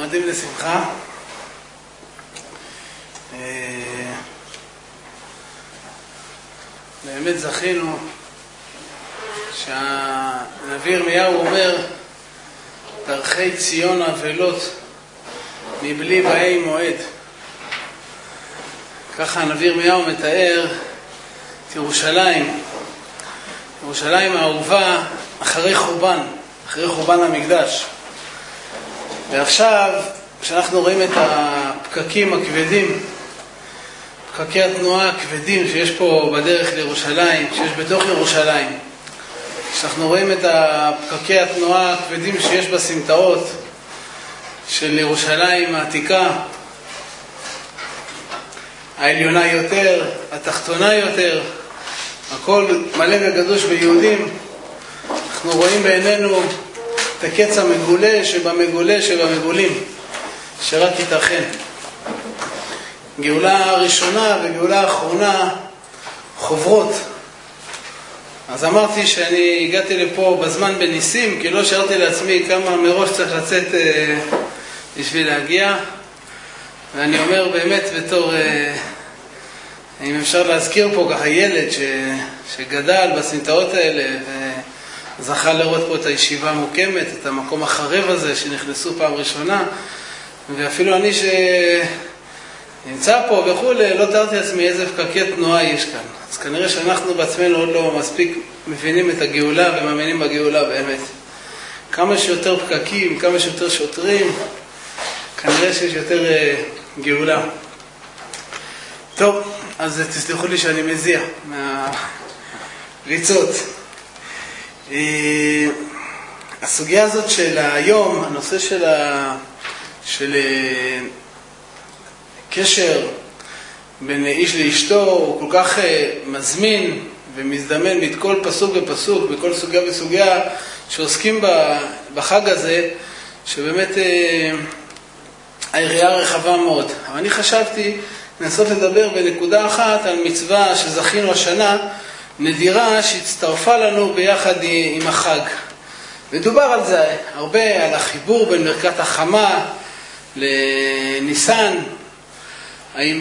מועדים לשמחה. באמת זכינו שהנביא ירמיהו אומר דרכי ציון אבלות מבלי באי מועד. ככה הנביא ירמיהו מתאר את ירושלים, ירושלים האהובה אחרי חורבן המקדש. ועכשיו כשאנחנו רואים את הפקקים הכבדים, פקקי התנועה הכבדים שיש פה בדרך לירושלים, שיש בתוך ירושלים, כשאנחנו רואים את פקקי התנועה הכבדים שיש בסמטאות של ירושלים העתיקה, העליונה יותר, התחתונה יותר, הכל מלא וגדוש ביהודים, אנחנו רואים בעינינו את הקץ המגולה שבמגולים, שרק ייתכן. גאולה הראשונה וגאולה האחרונה חוברות. אז אמרתי שאני הגעתי לפה בזמן בניסים, כי לא שרתי לעצמי כמה מראש צריך לצאת בשביל להגיע. ואני אומר באמת בתור, אם אפשר להזכיר פה ככה ילד שגדל בסמטאות האלה וזכה לראות פה את הישיבה המוקמת, את המקום החרב הזה שנכנסו פעם ראשונה, ואפילו אני נמצא פה וכו', לא תיארתי לעצמי איזה פקקי תנועה יש כאן. אז כנראה שאנחנו בעצמנו עוד לא מספיק מבינים את הגאולה ומאמינים בגאולה באמת. כמה שיותר פקקים, כמה שיותר שוטרים, כנראה שיש יותר גאולה. טוב, אז תסלחו לי שאני מזיע מהריצות. הסוגיה הזאת של היום, הנושא של קשר בין איש לאשתו הוא כל כך מזמין ומזדמן מכל פסוק ופסוק, בכל סוגיה וסוגיה שעוסקים בחג הזה, שבאמת היריעה רחבה מאוד. אבל אני חשבתי לנסות לדבר בנקודה אחת על מצווה שזכינו השנה, נדירה שהצטרפה לנו ביחד עם החג. ודובר על זה הרבה, על החיבור בין מרכת החמה לניסן. האם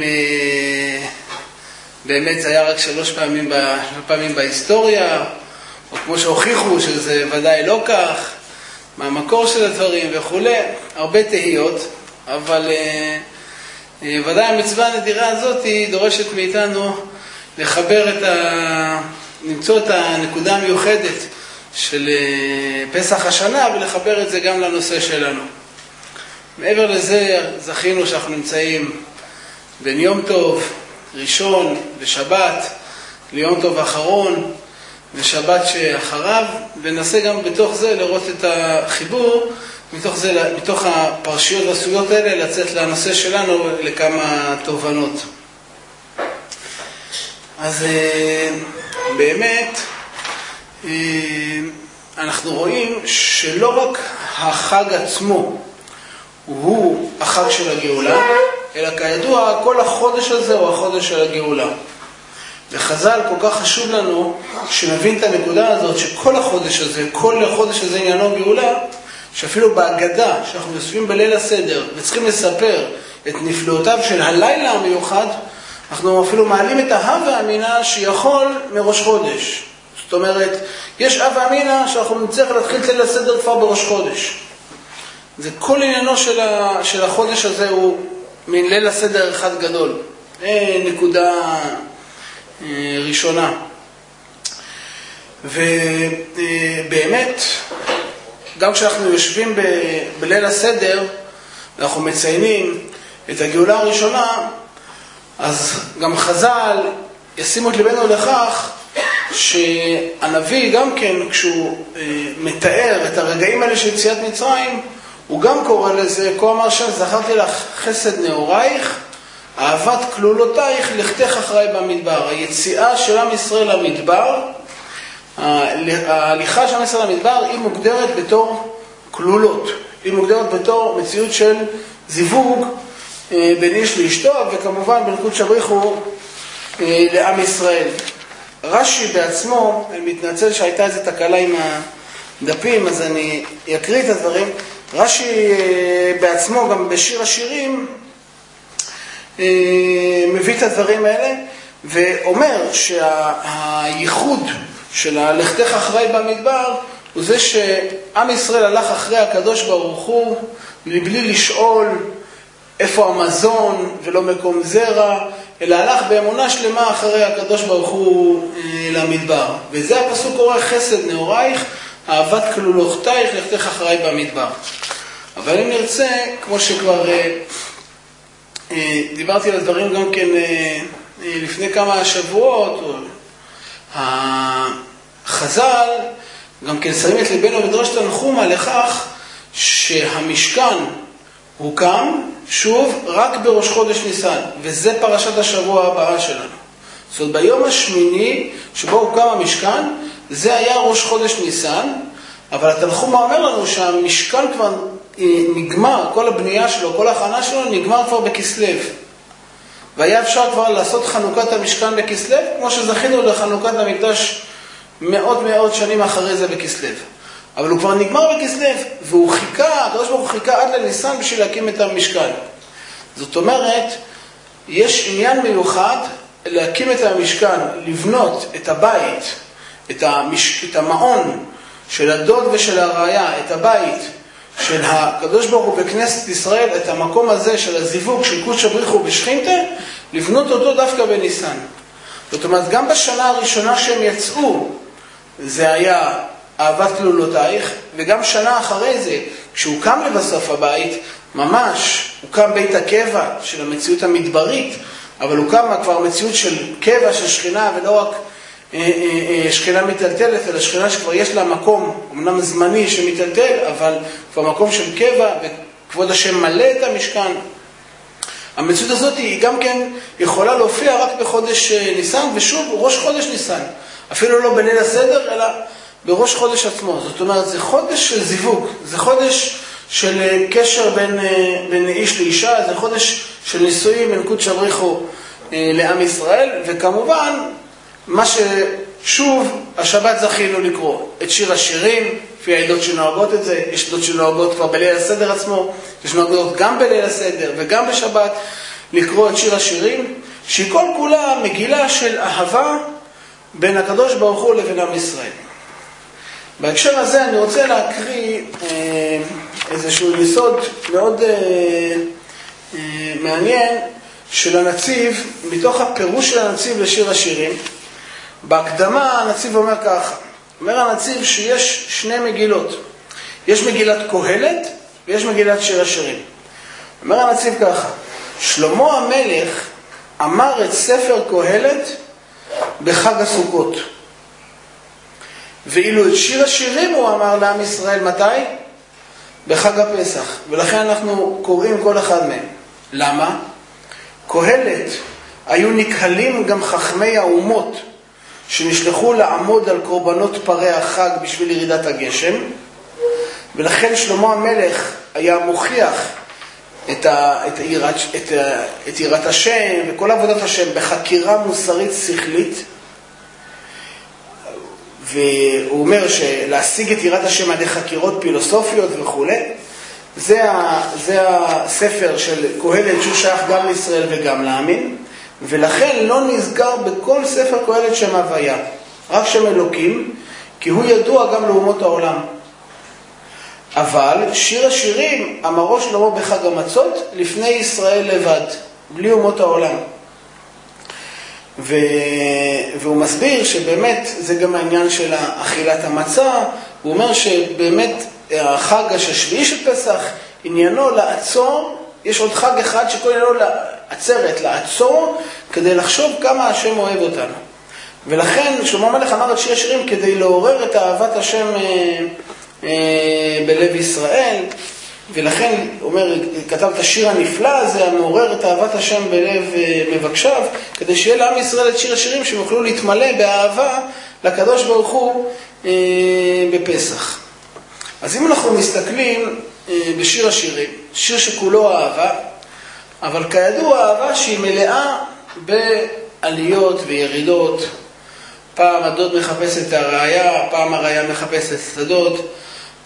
באמת זה היה רק 3 פעמים בהיסטוריה, או כמו שהוכיחו שזה ודאי לא כך, מה המקור של הדברים וכו'. הרבה תהיות, אבל ודאי המצווה הנדירה הזאת היא דורשת מאיתנו לחבר למצוא את הנקודה המיוחדת של פסח השנה ולחבר את זה גם לנושא שלנו. מעבר לזה זכינו שאנחנו נמצאים בין יום טוב ראשון ושבת ליום טוב אחרון ושבת שאחריו, וננסה גם בתוך זה לראות את החיבור, מתוך הפרשיות והסוגיות האלה לצאת לנושא שלנו לכמה תובנות. אז באמת אנחנו רואים שלא רק החג עצמו הוא החג של הגאולה, אלא כידוע כל החודש הזה הוא החודש של הגאולה. וחז"ל כל כך חשוב לנו שנבין את הנקודה הזאת שכל החודש הזה עניינו גאולה, שאפילו בהגדה שאנחנו יושבים בליל הסדר וצריכים לספר את נפלאותיו של הלילה המיוחד, אנחנו אפילו מעלים את ההא והאמינה שיכול מראש חודש. זאת אומרת, יש הא ואמינא שאנחנו נצטרך להתחיל את ליל הסדר כבר בראש חודש. זה כל עניינו של החודש הזה הוא מן ליל הסדר אחד גדול. נקודה ראשונה. ובאמת, גם כשאנחנו יושבים בליל הסדר, אנחנו מציינים את הגאולה הראשונה, אז גם חז"ל ישימו את ליבנו לכך שהנביא גם כן, כשהוא מתאר את הרגעים האלה של יציאת מצרים, הוא גם קורא לזה, כה אמר שם, זכרתי לך חסד נעורייך, אהבת כלולותייך, לכתך אחריי במדבר. היציאה של עם ישראל למדבר, ההליכה של עם ישראל למדבר, היא מוגדרת בתור כלולות. היא מוגדרת בתור מציאות של זיווג בין איש לאשתו, וכמובן בנקוד שבריחו לעם ישראל. רש"י בעצמו, אני מתנצל שהייתה איזו תקלה עם הדפים, אז אני אקריא את הדברים. רש"י בעצמו גם בשיר השירים מביא את הדברים האלה ואומר שהייחוד של הלכתך אחרי במדבר הוא זה שעם ישראל הלך אחרי הקדוש ברוך הוא מבלי לשאול איפה המזון ולא מקום זרע, אלא הלך באמונה שלמה אחרי הקדוש ברוך הוא למדבר. וזה הפסוק קורא חסד נעורייך, אהבת כלולותייך, לכתך אחרי במדבר. אבל אם נרצה, כמו שכבר דיברתי על הדברים גם כן לפני כמה שבועות, החז"ל גם כן שמים את ליבנו מדרש תנחומא לכך שהמשכן הוקם שוב רק בראש חודש ניסן, וזה פרשת השבוע הבאה שלנו. זאת אומרת, ביום השמיני שבו הוקם המשכן, זה היה ראש חודש ניסן, אבל התנחומא אומר לנו שהמשכן כבר נגמר, כל הבנייה שלו, כל ההכנה שלו נגמר כבר בכסלו. והיה אפשר כבר לעשות חנוכת המשכן בכסלו, כמו שזכינו לחנוכת המקדש מאות שנים אחרי זה בכסלו. אבל הוא כבר נגמר בכסלו, והוא חיכה, הקדוש ברוך הוא חיכה עד לניסן בשביל להקים את המשכן. זאת אומרת, יש עניין מיוחד להקים את המשכן, לבנות את הבית, את המעון של הדוד ושל הרעיה, את הבית של הקדוש ברוך הוא בכנסת ישראל, את המקום הזה של הזיווג של קודש בריחו בשכינתה, לבנות אותו דווקא בניסן. זאת אומרת, גם בשנה הראשונה שהם יצאו, זה היה אהבת כלולותייך, וגם שנה אחרי זה, כשהוקם לבסוף הבית, ממש הוקם בית הקבע של המציאות המדברית, אבל הוקם כבר מציאות של קבע של שכינה, ולא רק שכינה מטלטלת, אלא שכינה שכבר יש לה מקום, אמנם זמני שמטלטל, אבל כבר מקום של קבע, וכבוד השם מלא את המשכן. המציאות הזאת היא גם כן יכולה להופיע רק בחודש ניסן, ושוב ראש חודש ניסן, אפילו לא בליל הסדר, אלא בראש חודש עצמו. זאת אומרת, זה חודש של זיווג, זה חודש של קשר בין איש לאישה, זה חודש של נישואים בין קודש בריחו לעם ישראל, וכמובן, מה ששוב השבת זכינו לקרוא, את שיר השירים, לפי העדות שנוהגות את זה, יש עדות שנוהגות כבר בליל הסדר עצמו, יש נוהגות גם בליל הסדר וגם בשבת, לקרוא את שיר השירים, שהיא כל כולה מגילה של אהבה בין הקדוש ברוך הוא לבין עם ישראל. בהקשר הזה אני רוצה להקריא איזשהו יסוד מאוד מעניין של הנציב, מתוך הפירוש של הנציב לשיר השירים. בהקדמה הנציב אומר ככה, אומר הנציב שיש שני מגילות, יש מגילת קהלת ויש מגילת שיר השירים. אומר הנציב ככה, שלמה המלך אמר את ספר קהלת בחג הסוכות, ואילו את שיר השירים הוא אמר לעם ישראל מתי? בחג הפסח, ולכן אנחנו קוראים כל אחד מהם. למה? קהלת היו נקהלים גם חכמי האומות שנשלחו לעמוד על קורבנות פרי החג בשביל ירידת הגשם, ולכן שלמה המלך היה מוכיח את יראת השם וכל עבודת השם בחקירה מוסרית שכלית, והוא אומר שלהשיג את יראת השם על ידי חקירות פילוסופיות וכו'. זה הספר של קהלת שהוא שייך גם לישראל וגם לעמים, ולכן לא נזכר בכל ספר קהלת שם הוויה, רק שם אלוקים, כי הוא ידוע גם לאומות העולם. אבל שיר השירים אמרו שלמה בחג המצות לפני ישראל לבד, בלי אומות העולם. והוא מסביר שבאמת זה גם העניין של אכילת המצה. הוא אומר שבאמת החג השביעי של פסח עניינו לעצור, יש עוד חג אחד שכל עניינו לעצרת, לעצור, כדי לחשוב כמה השם אוהב אותנו. ולכן שלמה המלך אמר את שיר השירים כדי לעורר את אהבת השם בלב ישראל, ולכן אומר, כתב את השיר הנפלא הזה, המעורר את אהבת השם בלב מבקשיו, כדי שיהיה לעם ישראל את שיר השירים שהם יוכלו להתמלא באהבה לקדוש ברוך הוא בפסח. אז אם אנחנו מסתכלים בשיר השירים, שיר שכולו אהבה, אבל כידוע אהבה שהיא מלאה בעליות וירידות. פעם הדוד מחפש את הרעיה, פעם הרעיה מחפשת את הדוד,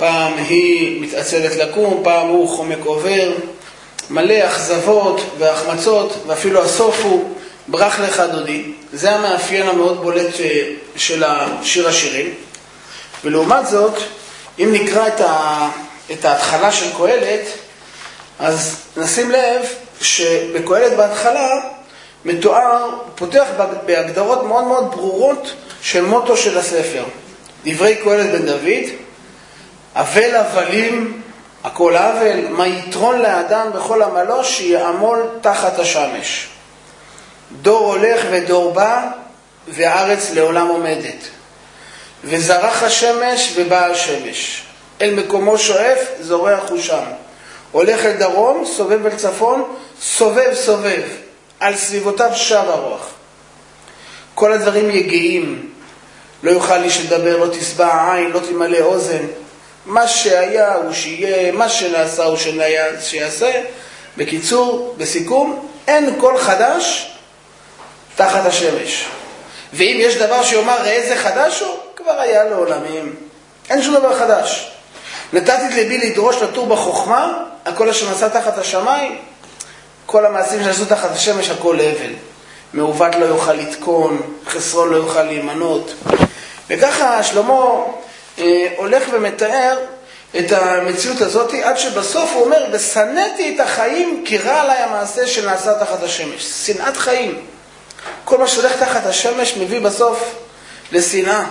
פעם היא מתעצלת לקום, פעם הוא חומק עובר, מלא אכזבות והחמצות, ואפילו הסוף הוא ברח לך דודי. זה המאפיין המאוד בולט של השיר השירים. ולעומת זאת, אם נקרא את ההתחלה של קהלת, אז נשים לב שבקהלת בהתחלה מתואר, פותח בהגדרות מאוד מאוד ברורות של מוטו של הספר. דברי קהלת בן דוד, אבל הבלים, הכל אבל, מה יתרון לאדם בכל עמלו שיעמול תחת השמש. דור הולך ודור בא, והארץ לעולם עומדת. וזרח השמש ובא השמש. אל מקומו שואף, זורח הוא שם. הולך אל דרום, סובב אל צפון, סובב סובב. על סביבותיו שב הרוח. כל הדברים יגעים. לא יוכל איש לדבר, לא תשבע עין, לא תמלא אוזן. מה שהיה הוא שיהיה, מה שנעשה הוא שיעשה. בקיצור, בסיכום, אין כל חדש תחת השמש. ואם יש דבר שיאמר ראה זה חדש הוא, כבר היה לעולמים. אין שום דבר חדש. נתתי את ליבי לדרוש לטור בחוכמה, הכל אשר נעשה תחת השמיים, כל המעשים שנעשו תחת השמש, הכל הבל. מעוות לא יוכל לתקון, חסרון לא יוכל להימנות. וככה שלמה הולך ומתאר את המציאות הזאת, עד שבסוף הוא אומר, ושנאתי את החיים כי רע עליי המעשה שנעשה תחת השמש. שנאת חיים. כל מה שהולך תחת השמש מביא בסוף לשנאה.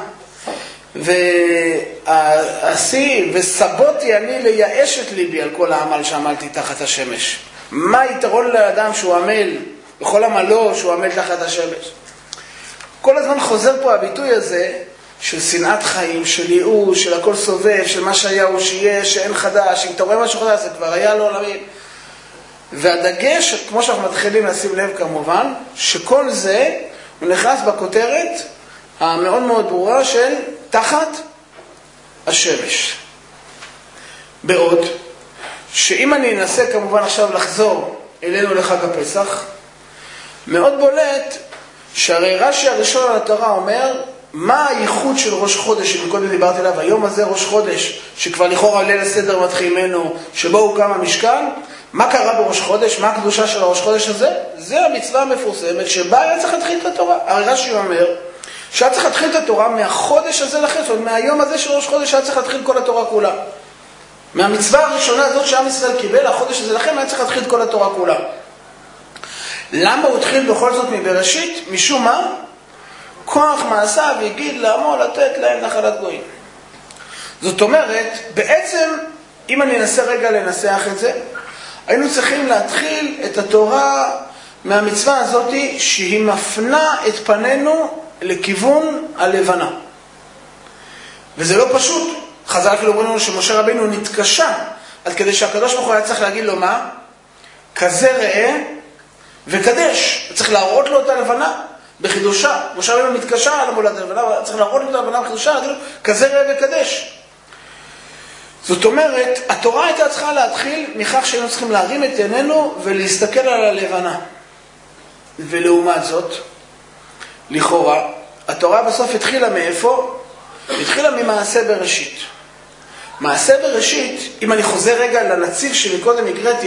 ועשי וסבותי אני לייאש את ליבי על כל העמל שעמלתי תחת השמש. מה יתרון לאדם שהוא עמל, בכל עמלו שהוא עמל תחת השמש? כל הזמן חוזר פה הביטוי הזה של שנאת חיים, של ייאוש, של הכל סובב, של מה שהיה הוא שיהיה, שאין חדש. אם אתה רואה משהו חדש, זה כבר היה לעולמים. והדגש, כמו שאנחנו מתחילים לשים לב כמובן, שכל זה הוא נכנס בכותרת המאוד מאוד ברורה של תחת השמש. בעוד שאם אני אנסה כמובן עכשיו לחזור אלינו לחג הפסח, מאוד בולט שהרי רש"י הראשון על התורה אומר, מה הייחוד של ראש חודש, שקודם דיברתי עליו, היום הזה ראש חודש, שכבר לכאורה ליל הסדר מתחיל ממנו, שבו הוקם המשכן, מה קרה בראש חודש? מה הקדושה של הראש חודש הזה? זה המצווה המפורסמת שבה היה צריך להתחיל את התורה. הרי רש"י אומר שהיה צריך להתחיל את התורה מהחודש הזה לכם, זאת אומרת מהיום הזה של ראש חודש היה צריך להתחיל כל התורה כולה. מהמצווה הראשונה הזאת שעם ישראל קיבל, החודש הזה לכם היה צריך להתחיל את כל התורה כולה. למה הוא התחיל בכל זאת מבראשית? משום מה? כוח מעשיו יגיד לעמו לתת להם נחלת גויים. זאת אומרת, בעצם, אם אני אנסה רגע לנסח את זה, היינו צריכים להתחיל את התורה מהמצווה הזאת שהיא מפנה את פנינו לכיוון הלבנה. וזה לא פשוט. חז"ל כאילו אומרים לנו שמשה רבינו נתקשה, עד כדי שהקדוש ברוך הוא היה צריך להגיד לו מה? כזה ראה וקדש. צריך להראות לו את הלבנה בחידושה. משה רבינו נתקשה על המולד הלבנה, צריך להראות לו את הלבנה בחידושה, להגיד לו כזה ראה וקדש. זאת אומרת, התורה הייתה צריכה להתחיל מכך שהיינו צריכים להרים את עינינו ולהסתכל על הלבנה. ולעומת זאת, לכאורה, התורה בסוף התחילה מאיפה? התחילה ממעשה בראשית. מעשה בראשית, אם אני חוזר רגע לנציב שמקודם הקראתי,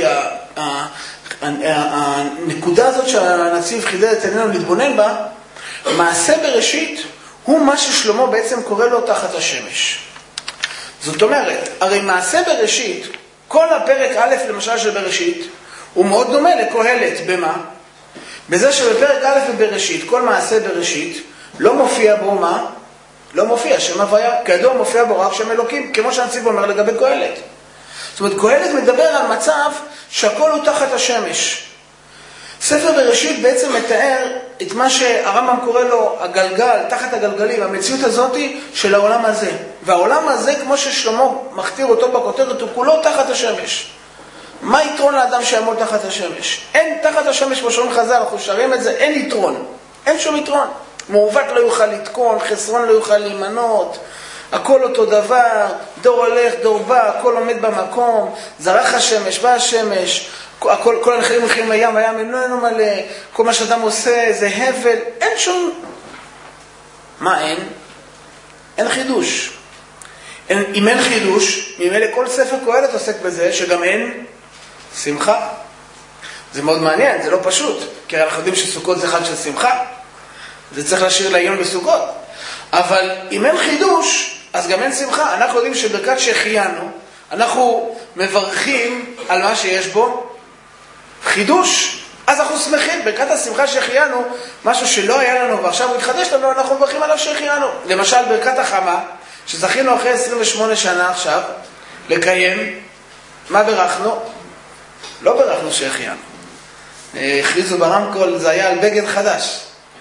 הנקודה הזאת שהנציב חידד את עינינו להתבונן בה, מעשה בראשית הוא מה ששלמה בעצם קורא לו תחת השמש. זאת אומרת, הרי מעשה בראשית, כל הפרק א' למשל של בראשית, הוא מאוד דומה לקהלת. במה? בזה שבפרק א' בבראשית, כל מעשה בראשית, לא מופיע בו מה? לא מופיע שם הוויה. כידוע מופיע בו רק שם אלוקים, כמו שהנציב אומר לגבי קהלת. זאת אומרת, קהלת מדבר על מצב שהכל הוא תחת השמש. ספר בראשית בעצם מתאר את מה שהרמב"ם קורא לו הגלגל, תחת הגלגלים, המציאות הזאת של העולם הזה. והעולם הזה, כמו ששלמה מכתיר אותו בכותרת, הוא כולו תחת השמש. מה יתרון לאדם שיעמוד תחת השמש? אין תחת השמש בשעון חז"ל, אנחנו שרים את זה, אין יתרון. אין שום יתרון. מעוות לא יוכל לתקון, חסרון לא יוכל להימנות, הכל אותו דבר, דור הולך, דור בא, הכל עומד במקום, זרח השמש, בא השמש, כל הנחלים הולכים לים, הים אינו מלא, כל מה שאדם עושה זה הבל, אין שום... מה אין? אין חידוש. אם אין חידוש, ממילא כל ספר קהלת עוסק בזה שגם אין שמחה. זה מאוד מעניין, זה לא פשוט, כי אנחנו יודעים שסוכות זה חג של שמחה, זה צריך להשאיר לעיון בסוכות. אבל אם אין חידוש, אז גם אין שמחה. אנחנו יודעים שברכת שהחיינו, אנחנו מברכים על מה שיש בו חידוש, אז אנחנו שמחים. ברכת השמחה שהחיינו, משהו שלא היה לנו ועכשיו הוא התחדש לנו, אנחנו מברכים עליו שהחיינו. למשל ברכת החמה, שזכינו אחרי 28 שנה עכשיו לקיים, מה ברכנו? לא ברכנו שהחיינו. הכריזו ברמקול, זה היה על בגד חדש.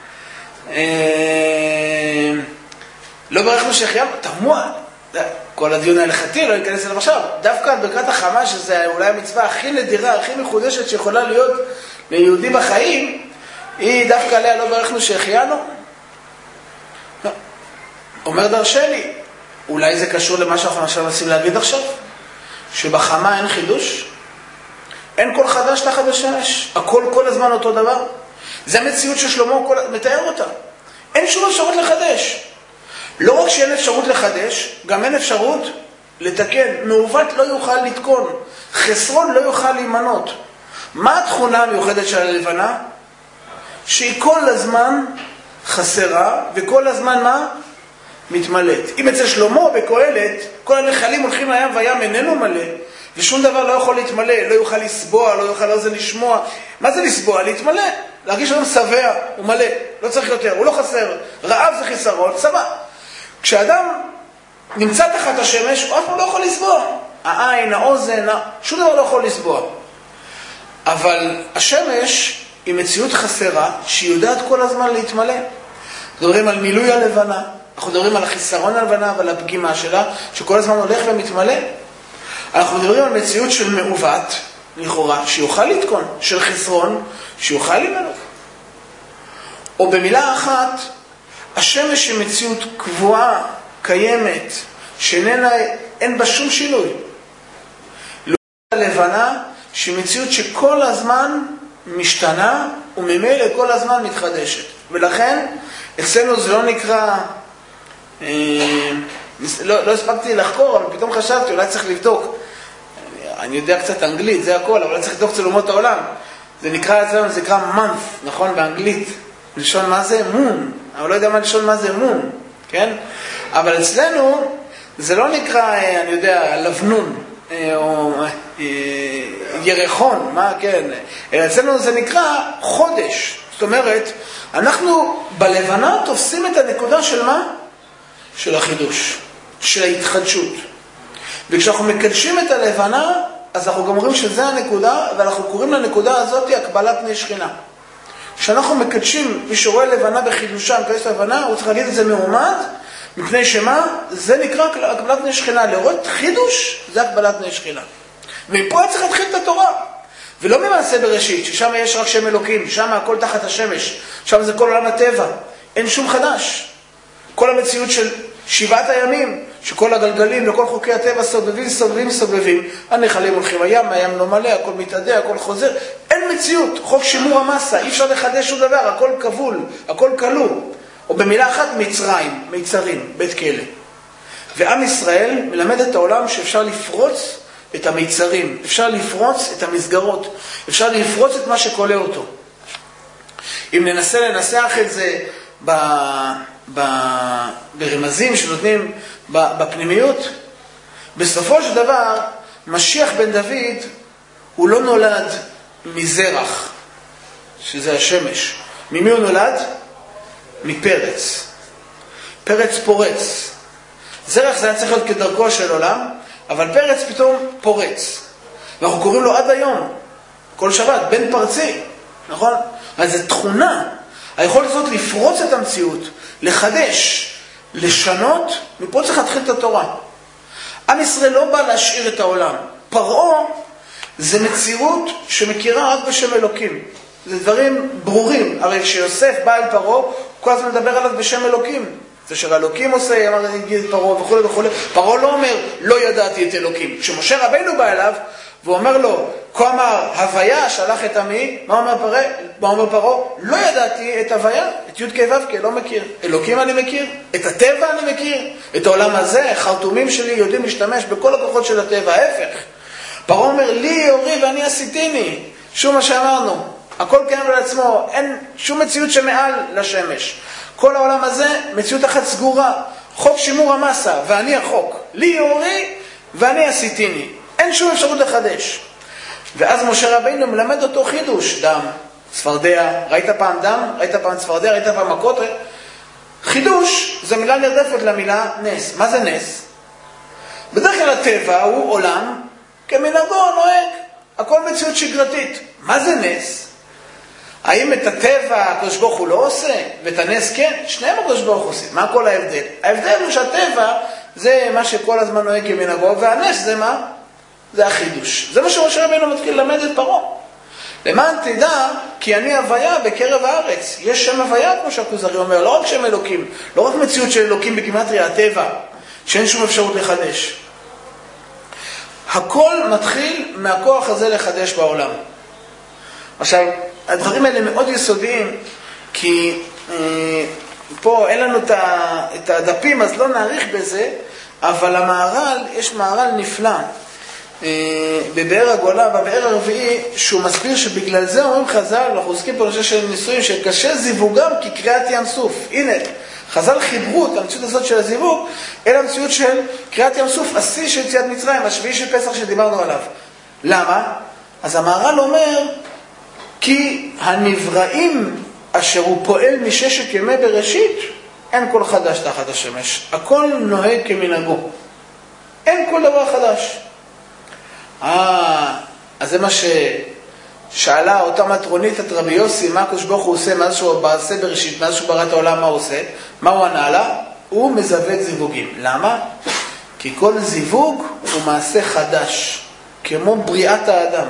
לא ברכנו שהחיינו, תמוה. כל הדיון ההלכתי לא ייכנס אליו עכשיו. דווקא על ברכת החמה, שזה אולי המצווה הכי נדירה, הכי מחודשת שיכולה להיות ליהודי בחיים, היא דווקא עליה לא ברכנו שהחיינו. לא. אומר דרשני, אולי זה קשור למה שאנחנו עכשיו מנסים להגיד עכשיו, שבחמה אין חידוש, אין כל חדש תחת השמש, הכל כל הזמן אותו דבר. זה המציאות ששלמה מתאר אותה. אין שום אפשרות לחדש. לא רק שאין אפשרות לחדש, גם אין אפשרות לתקן. מעוות לא יוכל לתקון, חסרון לא יוכל להימנות. מה התכונה המיוחדת של הלבנה? שהיא כל הזמן חסרה, וכל הזמן מה? מתמלאת. אם אצל שלמה בקהלת, כל הנחלים הולכים לים והים איננו מלא, ושום דבר לא יכול להתמלא, לא יוכל לסבוע, לא יוכל לזה לשמוע. מה זה לסבוע? להתמלא. להרגיש אדם שבע, הוא מלא, לא צריך יותר, הוא לא חסר. רעב זה חיסרון, שבע. כשאדם נמצא תחת השמש, הוא אף פעם לא יכול לסבוע. העין, האוזן, שום דבר לא יכול לסבוע. אבל השמש היא מציאות חסרה, שהיא יודעת כל הזמן להתמלא. אנחנו מדברים על מילוי הלבנה, אנחנו מדברים על החיסרון הלבנה ועל הפגימה שלה, שכל הזמן הולך ומתמלא. אנחנו מדברים על מציאות של מעוות, לכאורה, שיוכל לתקון, של חסרון, שיוכל להימלא. או במילה אחת, השמש היא מציאות קבועה, קיימת, שאין בה שום שינוי. לא הלבנה, שהיא מציאות שכל הזמן משתנה, וממילא כל הזמן מתחדשת. ולכן, אצלנו זה לא נקרא, לא הספקתי לחקור, אבל פתאום חשבתי, אולי צריך לבדוק. אני יודע קצת אנגלית, זה הכל, אבל אני צריך לבדוק אצל אומות העולם. זה נקרא אצלנו, זה נקרא month, נכון, באנגלית. לשון מה זה? moon. אבל לא יודע מה לשון מה זה moon, כן? אבל אצלנו, זה לא נקרא, אני יודע, לבנון, או ירחון, מה, כן? אצלנו זה נקרא חודש. זאת אומרת, אנחנו בלבנה תופסים את הנקודה של מה? של החידוש, של ההתחדשות. וכשאנחנו מקדשים את הלבנה, אז אנחנו גם אומרים שזה הנקודה, ואנחנו קוראים לנקודה הזאת הקבלת פני שכינה. כשאנחנו מקדשים, מי שרואה לבנה בחידושה, מקדש לבנה, הוא צריך להגיד את זה מעומד, מפני שמה? זה נקרא הקבלת פני שכינה. לראות חידוש, זה הקבלת פני שכינה. ומפה צריך להתחיל את התורה. ולא ממעשה בראשית, ששם יש רק שם אלוקים, שם הכל תחת השמש, שם זה כל עולם הטבע, אין שום חדש. כל המציאות של 7 הימים, שכל הגלגלים וכל חוקי הטבע סובבים, הנחלים הולכים הים לא מלא, הכל מתעדה, הכל חוזר, אין מציאות, חוק שימור המסה, אי אפשר לחדש שום דבר, הכל כבול, הכל כלוא. או במילה אחת, מצרים, מיצרים, בית כלא. ועם ישראל מלמד את העולם שאפשר לפרוץ את המיצרים, אפשר לפרוץ את המסגרות, אפשר לפרוץ את מה שקולה אותו. אם ננסה לנסח את זה ברמזים שנותנים בפנימיות, בסופו של דבר, משיח בן דוד הוא לא נולד מזרח, שזה השמש. ממי הוא נולד? מפרץ. פרץ פורץ. זרח זה היה צריך להיות כדרכו של עולם, אבל פרץ פתאום פורץ. ואנחנו קוראים לו עד היום, כל שבת, בן פרצי, נכון? אז זו תכונה. היכולת הזאת לפרוץ את המציאות, לחדש, לשנות, מפה צריך להתחיל את התורה. עם ישראל לא בא להשאיר את העולם. פרעה זה מציאות שמכירה רק בשם אלוקים. זה דברים ברורים. הרי כשיוסף בא אל פרעה, כל הזמן מדבר עליו בשם אלוקים. זה שאלוקים עושה, אמר את פרעה וכו' וכו'. פרעה לא אומר, לא ידעתי את אלוקים. כשמשה רבינו בא אליו, והוא אומר לו, כה אמר, הוויה שלח את עמי, מה אומר פרעה? מה אומר פרעה? לא ידעתי את הוויה, את י' כ' ו' כ', לא מכיר. אלוקים אני מכיר, את הטבע אני מכיר, את העולם הזה, חרטומים שלי יודעים להשתמש בכל הכוחות של הטבע, ההפך. פרעה אומר, לי אורי ואני עשיתיני. שוב מה שאמרנו, הכל קיים לעצמו, אין שום מציאות שמעל לשמש. כל העולם הזה, מציאות אחת סגורה, חוק שימור המסה, ואני החוק. לי אורי ואני עשיתיני. אין שום אפשרות לחדש. ואז משה רבינו מלמד אותו חידוש, דם, צפרדע, ראית פעם דם? ראית פעם צפרדע? ראית פעם מכות? חידוש זה מילה נרדפת למילה נס. מה זה נס? בדרך כלל הטבע הוא עולם כמנהגו נוהג, הכל מציאות שגרתית. מה זה נס? האם את הטבע הקדוש ברוך הוא לא עושה? ואת הנס כן? שניהם הקדוש ברוך הוא עושה. מה כל ההבדל? ההבדל הוא שהטבע זה מה שכל הזמן נוהג כמנהגו, והנס זה מה? זה החידוש. זה מה שמשה רבינו מתחיל ללמד את פרעה. למען תדע, כי אני הוויה בקרב הארץ. יש שם הוויה, כמו שהכוזרי אומר, לא רק שם אלוקים, לא רק מציאות של אלוקים בגימטריה הטבע, שאין שום אפשרות לחדש. הכל מתחיל מהכוח הזה לחדש בעולם. עכשיו, הדברים האלה מאוד יסודיים, כי פה אין לנו את הדפים, אז לא נאריך בזה, אבל המהר"ל, יש מהר"ל נפלא, בבאר הגולה, בבאר הרביעי, שהוא מסביר שבגלל זה אומרים חז"ל, אנחנו עוסקים פה נושא של ניסויים, שקשה זיווגם כקריאת ים סוף. הנה, חז"ל חיברו את המציאות הזאת של הזיווג, אל המציאות של קריאת ים סוף, השיא של יציאת מצרים, השביעי של פסח שדיברנו עליו. למה? אז המהר"ל אומר, כי הנבראים אשר הוא פועל מששת ימי בראשית, אין כל חדש תחת השמש. הכל נוהג כמנהגו. אין כל דבר חדש. אז זה מה ששאלה אותה מטרונית את רבי יוסי, מה הקדוש ברוך הוא עושה מאז שהוא בעשה בראשית, מאז שהוא ברא את העולם, מה הוא עושה? מה הוא ענה לה? הוא מזווק זיווגים. למה? כי כל זיווג הוא מעשה חדש, כמו בריאת האדם.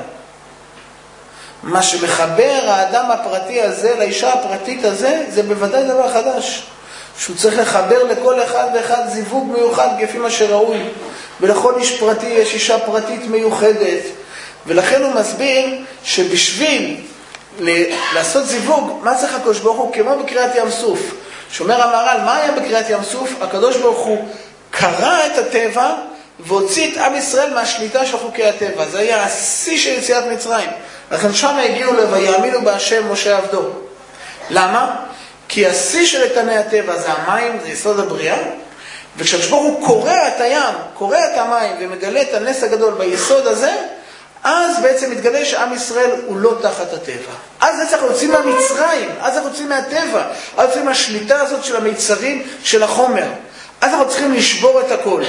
מה שמחבר האדם הפרטי הזה לאישה הפרטית הזה, זה בוודאי דבר חדש. שהוא צריך לחבר לכל אחד ואחד זיווג מיוחד כפי מה שראוי. ולכל איש פרטי יש אישה פרטית מיוחדת. ולכן הוא מסביר שבשביל לעשות זיווג, מה צריך הקדוש ברוך הוא? כמו בקריאת ים סוף. שאומר המהר"ל, מה היה בקריאת ים סוף? הקדוש ברוך הוא קרא את הטבע והוציא את עם ישראל מהשליטה של חוקי הטבע. זה היה השיא של יציאת מצרים. לכן שם הגיעו ויאמינו בהשם משה עבדו. למה? כי השיא של איתני הטבע זה המים, זה יסוד הבריאה, וכשהקדוש ברוך הוא קורע את הים, קורע את המים ומגלה את הנס הגדול ביסוד הזה, אז בעצם מתגלה שעם ישראל הוא לא תחת הטבע. אז זה צריך להוציא מהמצרים, אז אנחנו יוצאים מהטבע, אז יוצאים מהשליטה הזאת של המיצרים, של החומר. אז אנחנו צריכים לשבור את הכל.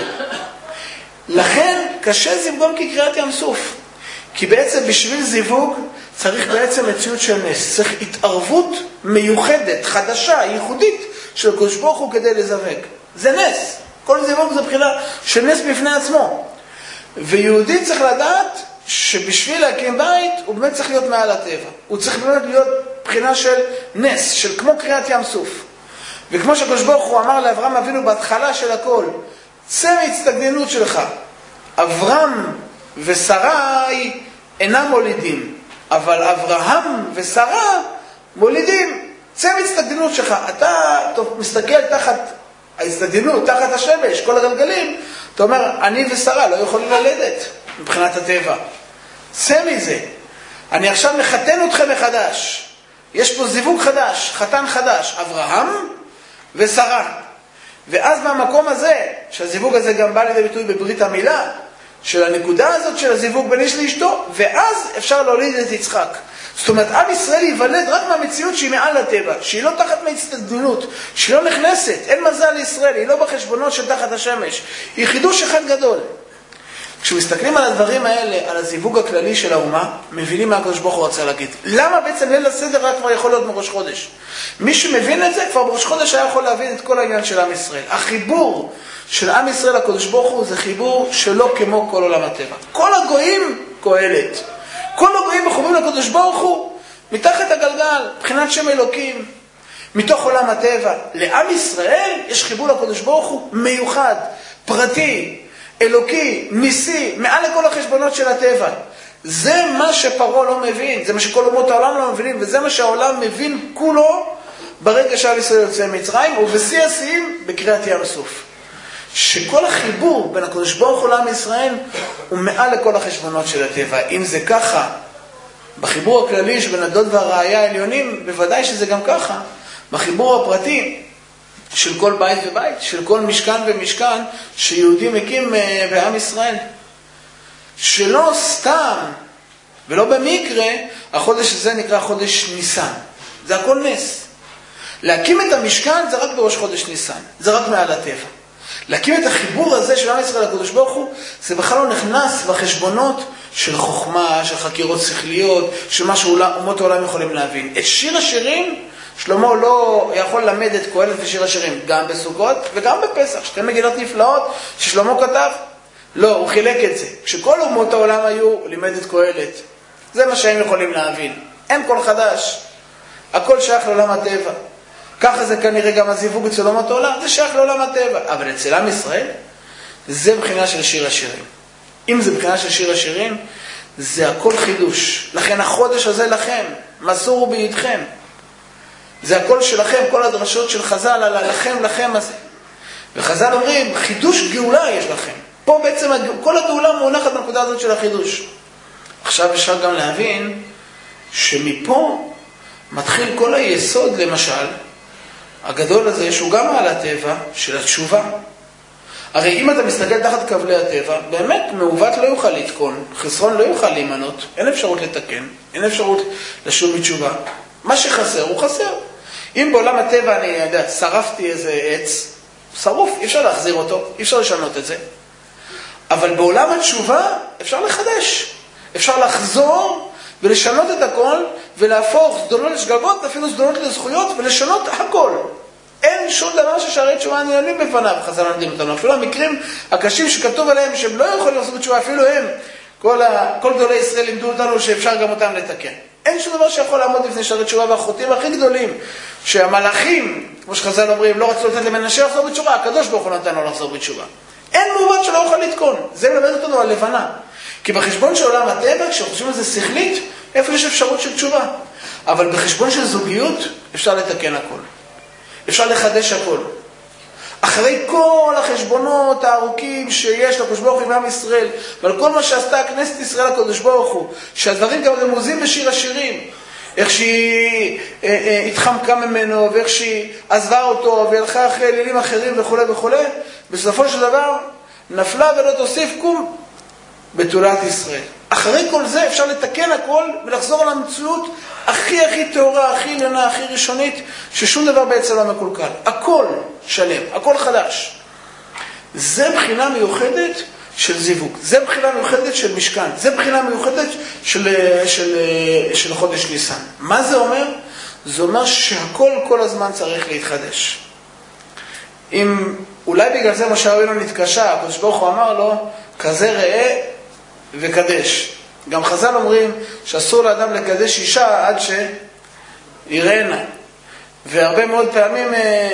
לכן קשה זיווגם כקריאת ים סוף. כי בעצם בשביל זיווג צריך בעצם מציאות של נס. צריך התערבות מיוחדת, חדשה, ייחודית, של הקדוש ברוך הוא כדי לזווג. זה נס. כל זיווג זה בחינה של נס בפני עצמו. ויהודי צריך לדעת שבשביל להקים בית הוא באמת צריך להיות מעל הטבע. הוא צריך באמת להיות בחינה של נס, של כמו קריאת ים סוף. וכמו שהקדוש ברוך הוא אמר לאברהם אבינו בהתחלה של הכל, צא מהצטגננות שלך. אברהם ושרה אינם מולידים, אבל אברהם ושרה מולידים. צא מהצטגננות שלך. אתה מסתכל תחת ההצטגננות, תחת השמש, כל הגלגלים, אתה אומר, אני ושרה לא יכולים ללדת מבחינת הטבע. צא מזה. אני עכשיו מחתן אתכם מחדש. יש פה זיווג חדש, חתן חדש, אברהם ושרה. ואז מהמקום הזה, שהזיווג הזה גם בא לידי ביטוי בברית המילה, של הנקודה הזאת של הזיווג בין איש לאשתו, ואז אפשר להוליד את יצחק. זאת אומרת, עם ישראל ייוולד רק מהמציאות שהיא מעל הטבע, שהיא לא תחת מהצטדנות, שהיא לא נכנסת, אין מזל לישראל, היא לא בחשבונות של תחת השמש. היא חידוש אחד גדול. כשמסתכלים על הדברים האלה, על הזיווג הכללי של האומה, מבינים מה הקדוש ברוך הוא רוצה להגיד. למה בעצם ליל הסדר רק כבר יכול להיות מראש חודש? מי שמבין את זה, כבר בראש חודש היה יכול להבין את כל העניין של עם ישראל. החיבור של עם ישראל לקדוש ברוך הוא זה חיבור שלא כמו כל עולם הטבע. כל הגויים קהלת. כל הגויים מחוברים לקדוש ברוך הוא, מתחת הגלגל, מבחינת שם אלוקים, מתוך עולם הטבע. לעם ישראל יש חיבור לקדוש ברוך הוא מיוחד, פרטי, אלוקי, ניסי, מעל לכל החשבונות של הטבע. זה מה שפרעה לא מבין, זה מה שכל אומות העולם לא מבינים, וזה מה שהעולם מבין כולו ברגע שעם ישראל יוצא ממצרים, ובשיא השיאים בקריאת ים סוף. שכל החיבור בין הקדוש ברוך הוא לעם ישראל הוא מעל לכל החשבונות של הטבע. אם זה ככה, בחיבור הכללי שבין הדוד והרעיה העליונים, בוודאי שזה גם ככה. בחיבור הפרטי של כל בית ובית, של כל משכן ומשכן שיהודי מקים בעם ישראל. שלא סתם ולא במקרה, החודש הזה נקרא חודש ניסן. זה הכל נס. להקים את המשכן זה רק בראש חודש ניסן, זה רק מעל הטבע. להקים את החיבור הזה של עם ישראל לקדוש ברוך הוא, זה בכלל לא נכנס בחשבונות של חוכמה, של חקירות שכליות, של מה שאומות העולם יכולים להבין. את שיר השירים, שלמה לא יכול ללמד את קהלת ושיר השירים, גם בסוכות וגם בפסח, שתי מגילות נפלאות ששלמה כתב. לא, הוא חילק את זה. כשכל אומות העולם היו, הוא לימד את קהלת. זה מה שהם יכולים להבין. אין כל חדש. הכל שייך לעולם הטבע. ככה זה כנראה גם הזיווג אצל אומות העולם, זה שייך לעולם הטבע. אבל אצל עם ישראל, זה בחינה של שיר השירים. אם זה בחינה של שיר השירים, זה הכל חידוש. לכן החודש הזה לכם, מסורו בידכם. זה הכל שלכם, כל הדרשות של חז"ל, על לכם הזה. וחז"ל אומרים, חידוש גאולה יש לכם. פה בעצם כל הגאולה מונחת בנקודה הזאת של החידוש. עכשיו אפשר גם להבין שמפה מתחיל כל היסוד, למשל, הגדול הזה, שהוא גם על הטבע של התשובה. הרי אם אתה מסתכל תחת כבלי הטבע, באמת מעוות לא יוכל לתקון, חסרון לא יוכל להימנות, אין אפשרות לתקן, אין אפשרות לשוב בתשובה. מה שחסר הוא חסר. אם בעולם הטבע אני יודע, שרפתי איזה עץ, שרוף, אי אפשר להחזיר אותו, אי אפשר לשנות את זה. אבל בעולם התשובה אפשר לחדש, אפשר לחזור ולשנות את הכל, ולהפוך סדונות לשגגות, אפילו סדונות לזכויות, ולשנות הכל. אין שום דבר ששערי תשובה נענים בפניו, חז"ל מלמדים אותנו. אפילו המקרים הקשים שכתוב עליהם, שהם לא יכולים לעשות בתשובה, אפילו הם, כל גדולי ישראל לימדו אותנו שאפשר גם אותם לתקן. אין שום דבר שיכול לעמוד לפני שערי תשובה, והחוטאים הכי גדולים, שהמלאכים, כמו שחז"ל אומרים, לא רצו לתת למנשה לחזור בתשובה, הקדוש ברוך הוא נתן לו לחזור בתשובה. אין מעוות שלא יכול לתקון. זה מלמד אותנו על לבנה. כי בחשבון של עולם הטבע, כשחושבים על זה שכלית, איפה יש אפשרות של תשובה? אבל בחשבון של זוגיות, אפשר לתקן הכל. אפשר לחדש הכל. אחרי כל החשבונות הארוכים שיש לקדוש ברוך הוא עם ישראל, ועל כל מה שעשתה הכנסת ישראל לקדוש ברוך הוא, שהדברים גם רמוזים בשיר השירים, איך שהיא התחמקה ממנו, ואיך שהיא עזבה אותו, והלכה אחרי אלילים אחרים וכו' וכו', בסופו של דבר נפלה ולא תוסיף קום בתולת ישראל. אחרי כל זה אפשר לתקן הכל ולחזור על המציאות הכי טהורה, הכי עליונה, הכי ראשונית, ששום דבר בעצם לא מקולקל. הכל שלם, הכל חדש. זה בחינה מיוחדת של זיווג, זה בחינה מיוחדת של משכן, זה בחינה מיוחדת של חודש ניסן. מה זה אומר? זה אומר שהכל כל הזמן צריך להתחדש. אם אולי בגלל זה משה רבנו נתקשה, הקדוש ברוך הוא אמר לו, כזה ראה וקדש. גם חז"ל אומרים שאסור לאדם לקדש אישה עד שיראנה. והרבה מאוד פעמים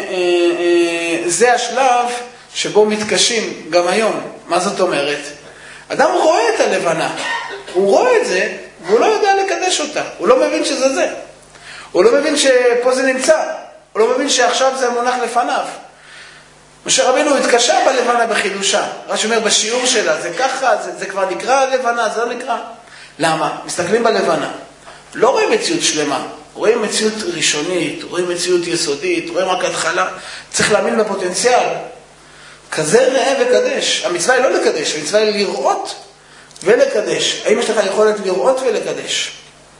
זה השלב שבו מתקשים גם היום. מה זאת אומרת? אדם רואה את הלבנה, הוא רואה את זה והוא לא יודע לקדש אותה. הוא לא מבין שזה זה. הוא לא מבין שפה זה נמצא. הוא לא מבין שעכשיו זה מונח לפניו. משה רבינו התקשה בלבנה בחידושה. רש"י אומר בשיעור שלה, זה ככה, זה כבר נקרא לבנה, זה לא נקרא. למה? מסתכלים בלבנה. לא רואים מציאות שלמה, רואים מציאות ראשונית, רואים מציאות יסודית, רואים רק התחלה. צריך להאמין בפוטנציאל. כזה ראה וקדש. המצווה היא לא לקדש, המצווה היא לראות ולקדש. האם יש לך יכולת לראות ולקדש?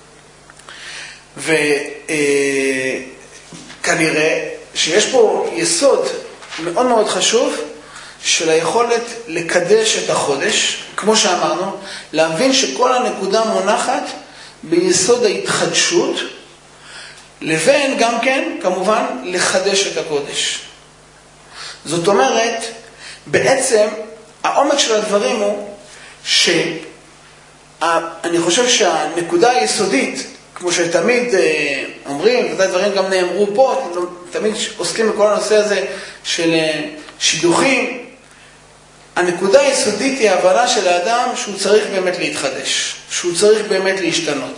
וכנראה שיש פה יסוד מאוד מאוד חשוב של היכולת לקדש את החודש, כמו שאמרנו, להבין שכל הנקודה מונחת ביסוד ההתחדשות, לבין גם כן, כמובן, לחדש את הקודש. זאת אומרת, בעצם, העומק של הדברים הוא שאני חושב שהנקודה היסודית, כמו שתמיד אומרים, ודאי דברים גם נאמרו פה, תמיד עוסקים בכל הנושא הזה של שידוכים, הנקודה היסודית היא ההבנה של האדם שהוא צריך באמת להתחדש, שהוא צריך באמת להשתנות.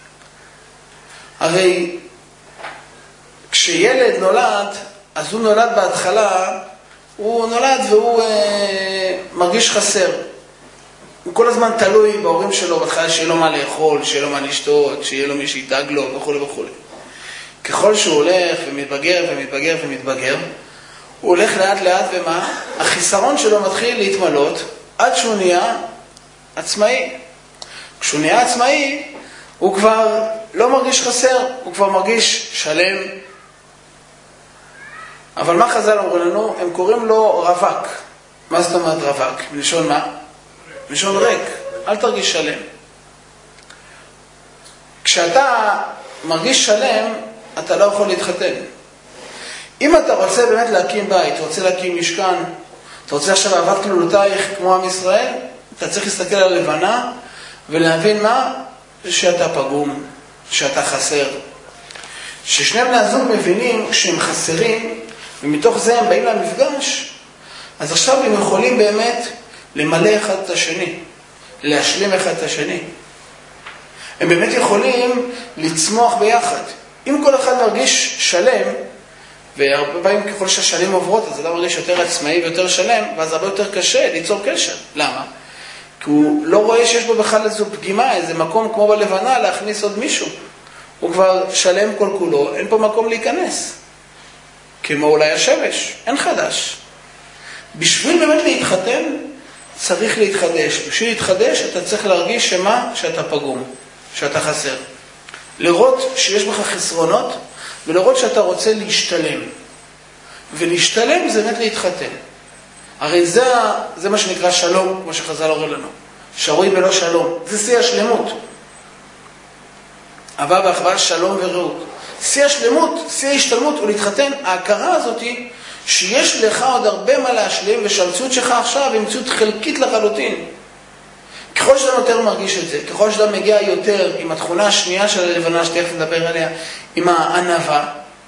הרי כשילד נולד, אז הוא נולד בהתחלה, הוא נולד והוא מרגיש חסר. הוא כל הזמן תלוי בהורים שלו, בהתחלה שיהיה לו מה לאכול, שיהיה לו מה לשתות, שיהיה לו מי שידאג לו וכו' וכו'. ככל שהוא הולך ומתבגר ומתבגר ומתבגר, הוא הולך לאט לאט ומה? החיסרון שלו מתחיל להתמלות עד שהוא נהיה עצמאי. כשהוא נהיה עצמאי, הוא כבר לא מרגיש חסר, הוא כבר מרגיש שלם. אבל מה חז"ל אומרים לנו? הם קוראים לו רווק. מה זאת אומרת רווק? מלשון מה? מלשון ריק. אל תרגיש שלם. כשאתה מרגיש שלם, אתה לא יכול להתחתן. אם אתה רוצה באמת להקים בית, אתה רוצה להקים משכן, אתה רוצה עכשיו אהבת כלולותייך כמו עם ישראל, אתה צריך להסתכל על הלבנה ולהבין מה? שאתה פגום, שאתה חסר. ששני בני הזוג מבינים כשהם חסרים, ומתוך זה הם באים למפגש, אז עכשיו הם יכולים באמת למלא אחד את השני, להשלים אחד את השני. הם באמת יכולים לצמוח ביחד. אם כל אחד מרגיש שלם, והרבה פעמים ככל שהשנים עוברות, אז אדם מרגיש יותר עצמאי ויותר שלם, ואז הרבה יותר קשה ליצור קשר. למה? כי הוא לא רואה שיש בו בכלל איזו פגימה, איזה מקום כמו בלבנה להכניס עוד מישהו. הוא כבר שלם כל כולו, אין פה מקום להיכנס. כמו אולי השמש, אין חדש. בשביל באמת להתחתן, צריך להתחדש. בשביל להתחדש, אתה צריך להרגיש שמה? שאתה פגום, שאתה חסר. לראות שיש בך חסרונות, ולראות שאתה רוצה להשתלם. ולהשתלם זה באמת להתחתן. הרי זה מה שנקרא שלום, כמו שחז"ל אומר לנו. שרוי בלא שלום. זה שיא השלמות. אהבה ואחווה, שלום ורעות. שיא השלמות, שיא ההשתלמות הוא להתחתן. ההכרה הזאת היא שיש לך עוד הרבה מה להשלים, ושהמציאות שלך עכשיו היא מציאות חלקית לחלוטין. ככל שאתה יותר מרגיש את זה, ככל שאתה מגיע יותר עם התכונה השנייה של הלבנה, שתכף נדבר עליה, עם הענווה,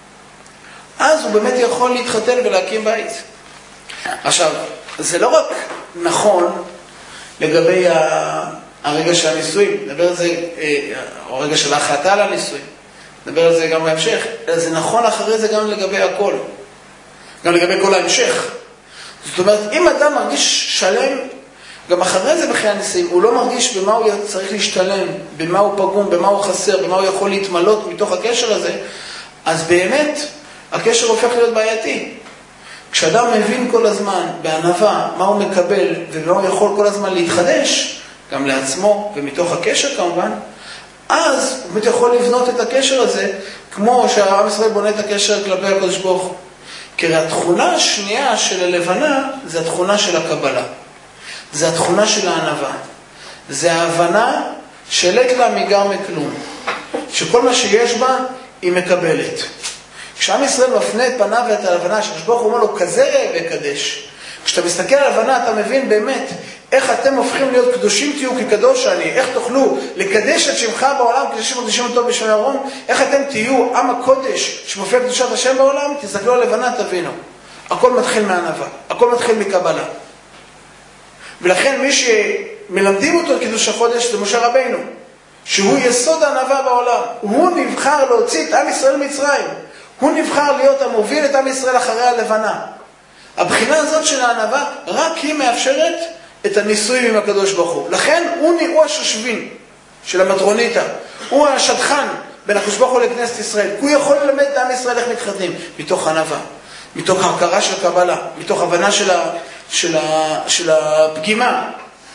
אז הוא באמת יכול להתחתן ולהקים בית. עכשיו, זה לא רק נכון לגבי הרגע של הנישואים, נדבר על זה, או הרגע של ההחלטה על הנישואים, נדבר על זה גם בהמשך, אלא זה נכון אחרי זה גם לגבי הכל, גם לגבי כל ההמשך. זאת אומרת, אם אדם מרגיש שלם, גם אחרי זה בחיי הנישואים, הוא לא מרגיש במה הוא צריך להשתלם, במה הוא פגום, במה הוא חסר, במה הוא יכול להתמלות מתוך הקשר הזה, אז באמת הקשר הופך להיות בעייתי. כשאדם מבין כל הזמן בענווה מה הוא מקבל ומה הוא יכול כל הזמן להתחדש, גם לעצמו ומתוך הקשר כמובן, אז הוא יכול לבנות את הקשר הזה כמו שהעם ישראל בונה את הקשר כלפי הקדוש ברוך הוא. כי התכונה השנייה של הלבנה זה התכונה של הקבלה. זה התכונה של הענווה. זה ההבנה שלית לה מגר מכלום. שכל מה שיש בה היא מקבלת. כשעם ישראל מפנה את פניו ואת ההבנה, שהקדוש ברוך הוא אומר לו, כזה ראה וקדש. כשאתה מסתכל על ההבנה, אתה מבין באמת איך אתם הופכים להיות קדושים תהיו כקדוש אני, איך תוכלו לקדש את שמך בעולם, קדשים וקדשים אותו בשם אהרון, איך אתם תהיו עם הקודש שמופיע קדושת השם בעולם, תסתכלו על לבנה, תבינו. הכל מתחיל מענווה, הכל מתחיל מקבלה. ולכן מי שמלמדים אותו את קידוש החודש זה משה רבינו, שהוא יסוד הענווה בעולם. הוא נבחר להוציא את עם ישראל ממצרים. הוא נבחר להיות המוביל את עם ישראל אחרי הלבנה. הבחינה הזאת של הענווה, רק היא מאפשרת את הניסויים עם הקדוש ברוך הוא. לכן הוא השושבין של המטרוניתא. הוא השדכן בין הקדוש ברוך הוא לכנסת ישראל. הוא יכול ללמד את עם ישראל איך מתחתנים. מתוך ענווה, מתוך הכרה של קבלה, מתוך הבנה של הפגימה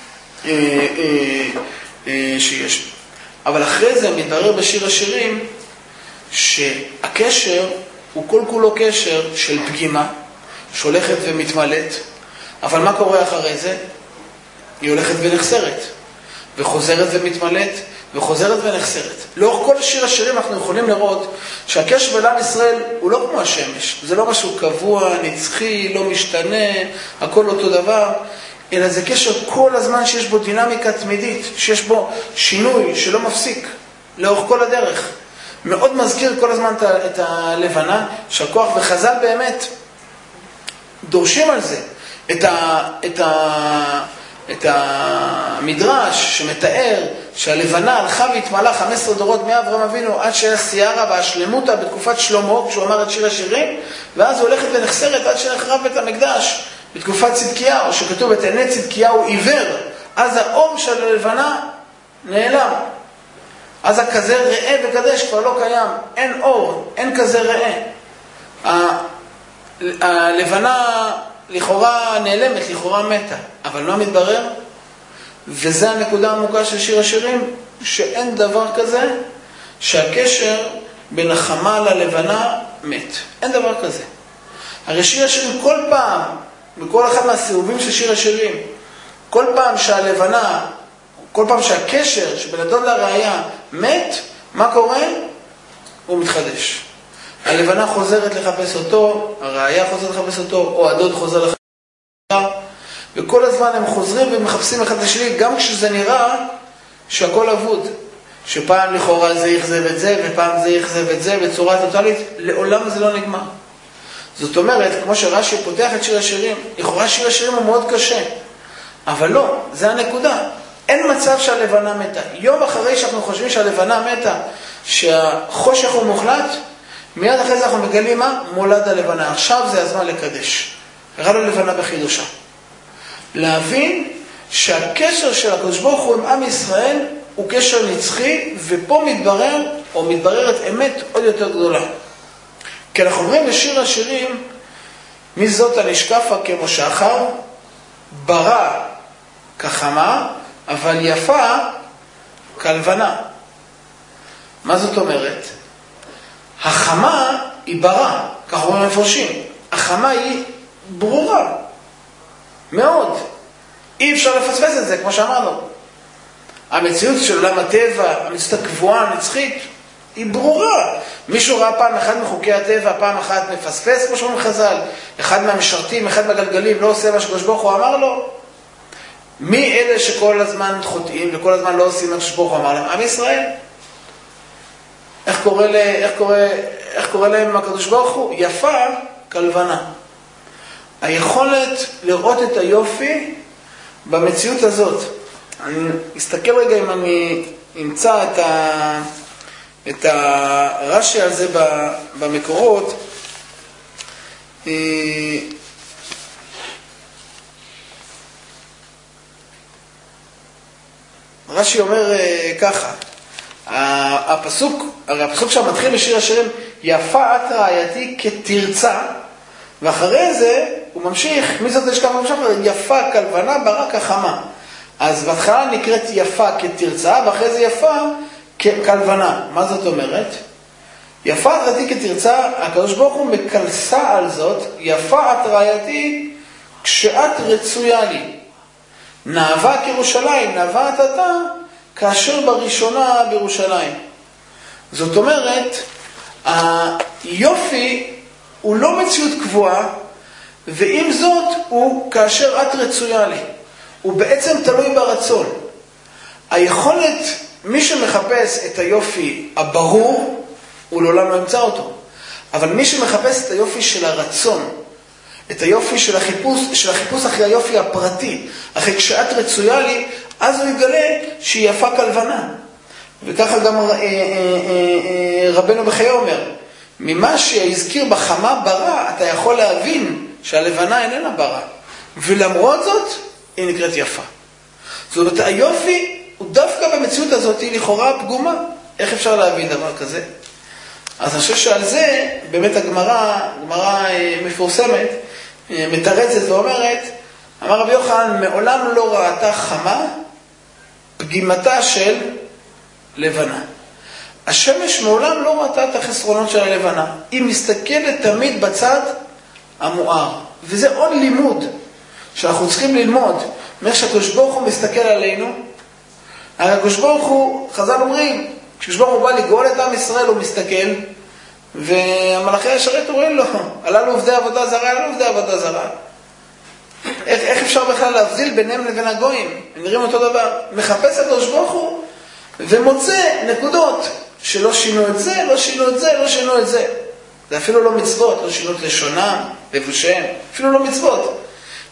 שיש. אבל אחרי זה מתברר בשיר השירים שהקשר הוא כל כולו קשר של פגימה שהולכת ומתמלאת. אבל מה קורה אחרי זה? היא הולכת ונחסרת וחוזרת ומתמלאת וחוזרת ונחסרת. לאורך כל שיר השירים אנחנו יכולים לראות שהקשר בין עם ישראל הוא לא כמו השמש. זה לא משהו קבוע, נצחי, לא משתנה, הכל אותו דבר, אלא זה קשר כל הזמן שיש בו דינמיקה תמידית, שיש בו שינוי שלא מפסיק לאורך כל הדרך. מאוד מזכיר כל הזמן את הלבנה, שהכוח וחז"ל באמת דורשים על זה. את המדרש שמתאר שהלבנה הלכה והתמלאה 15 דורות מאברהם אבינו עד שהיה סיירה והשלמותה בתקופת שלמה, כשהוא אמר את שיר השירים, ואז היא הולכת ונחסרת עד שנחרב בית המקדש בתקופת צדקיהו, שכתוב את עיני צדקיהו עיוור, אז האור של הלבנה נעלם. אז הכזה ראה וקדש כבר לא קיים, אין אור, אין כזה ראה. הלבנה לכאורה נעלמת, לכאורה מתה. אבל מה מתברר? וזה הנקודה העמוקה של שיר השירים, שאין דבר כזה שהקשר בין החמה ללבנה מת. אין דבר כזה. הרי שיר השירים כל פעם, בכל אחד מהסיבובים של שיר השירים, כל פעם שהלבנה, כל פעם שהקשר שבין הדוד לראיה מת, מה קורה? הוא מתחדש. הלבנה חוזרת לחפש אותו, הראיה חוזרת לחפש אותו, או הדוד חוזר לחפש אותו, וכל הזמן הם חוזרים ומחפשים אחד לשני, גם כשזה נראה שהכל אבוד. שפעם לכאורה זה יחזב את זה, ופעם זה יחזב את זה, בצורה טוטלית, לעולם זה לא נגמר. זאת אומרת, כמו שרש"י פותח את שיר השירים, לכאורה שיר השירים הוא מאוד קשה. אבל לא, זה הנקודה. אין מצב שהלבנה מתה. יום אחרי שאנחנו חושבים שהלבנה מתה, שהחושך הוא מוחלט, מיד אחרי זה אנחנו מגלים מה? מולד הלבנה. עכשיו זה הזמן לקדש. הראה לו לבנה בחידושה. להבין שהקשר של הקדוש ברוך הוא עם עם ישראל הוא קשר נצחי, ופה מתברר, או מתבררת אמת עוד יותר גדולה. כי אנחנו אומרים בשיר השירים, מי זאת הנשקפה כמו שחר, ברא כחמה, אבל יפה כלבנה. מה זאת אומרת? החמה היא ברא, כך אומרים מפרשים. החמה היא ברורה, מאוד. אי אפשר לפספס את זה, כמו שאמרנו. המציאות של עולם הטבע, המציאות הקבועה, הנצחית, היא ברורה. מישהו ראה פעם אחד מחוקי הטבע, פעם אחת מפספס, כמו שאומרים חז"ל, אחד מהמשרתים, אחד מהגלגלים, לא עושה מה שקדוש ברוך הוא אמר לו? מי אלה שכל הזמן חוטאים וכל הזמן לא עושים מה שקדוש ברוך הוא אמר להם? עם ישראל. איך קורא להם הקדוש ברוך הוא? יפה כלבנה. היכולת לראות את היופי במציאות הזאת. אני אסתכל רגע אם אני אמצא את הרש"י על זה במקורות. רש"י אומר ככה, הפסוק שמתחיל בשיר השירים, יפה את רעייתי כתרצה, ואחרי זה הוא ממשיך, מי זאת נשקפה ממשיך? יפה כלבנה ברא כחמה. אז בהתחלה נקראת יפה כתרצה, ואחרי זה יפה כלבנה. מה זאת אומרת? יפה את רעייתי כתרצה, הקדוש ברוך הוא מקלסה על זאת, יפה את רעייתי כשאת רצויה לי. נאווה כירושלים, נאווה את אתה, כאשר בראשונה בירושלים. זאת אומרת, היופי הוא לא מציאות קבועה, ועם זאת הוא כאשר את רצויה לי. הוא בעצם תלוי ברצון. היכולת, מי שמחפש את היופי הברור, הוא לעולם לא ימצא אותו. אבל מי שמחפש את היופי של הרצון, את היופי של החיפוש אחרי היופי הפרטי, אחרי כשאת רצויה לי, אז הוא יגלה שהיא יפה כלבנה. וככה גם רבנו בחיי אומר, ממה שהזכיר בחמה ברא, אתה יכול להבין שהלבנה איננה ברא. ולמרות זאת, היא נקראת יפה. זאת אומרת, היופי הוא דווקא במציאות הזאת, היא לכאורה פגומה. איך אפשר להבין דבר כזה? אז אני חושב שעל זה, באמת הגמרא מפורסמת, מתרצת ואומרת, אמר רבי יוחנן, מעולם לא ראתה חמה פגימתה של לבנה. השמש מעולם לא ראתה את החסרונות של הלבנה. היא מסתכלת תמיד בצד המואר. וזה עוד לימוד שאנחנו צריכים ללמוד. מאיך שהקדוש ברוך הוא מסתכל עלינו. הקדוש ברוך הוא, חז"ל אומרים, כשקדוש ברוך הוא בא לגאול את עם ישראל, הוא מסתכל, והמלאכי השרת אומרים לו, הללו עובדי עבודה זרה, הללו עובדי עבודה זרה. איך אפשר בכלל להבדיל ביניהם לבין הגויים? הם נראים אותו דבר. מחפש את הקדוש ברוך הוא ומוצא נקודות שלא שינו את זה, לא שינו את זה, לא שינו את זה. זה אפילו לא מצוות, לא שינו את לשונם, לבושיהם, אפילו לא מצוות.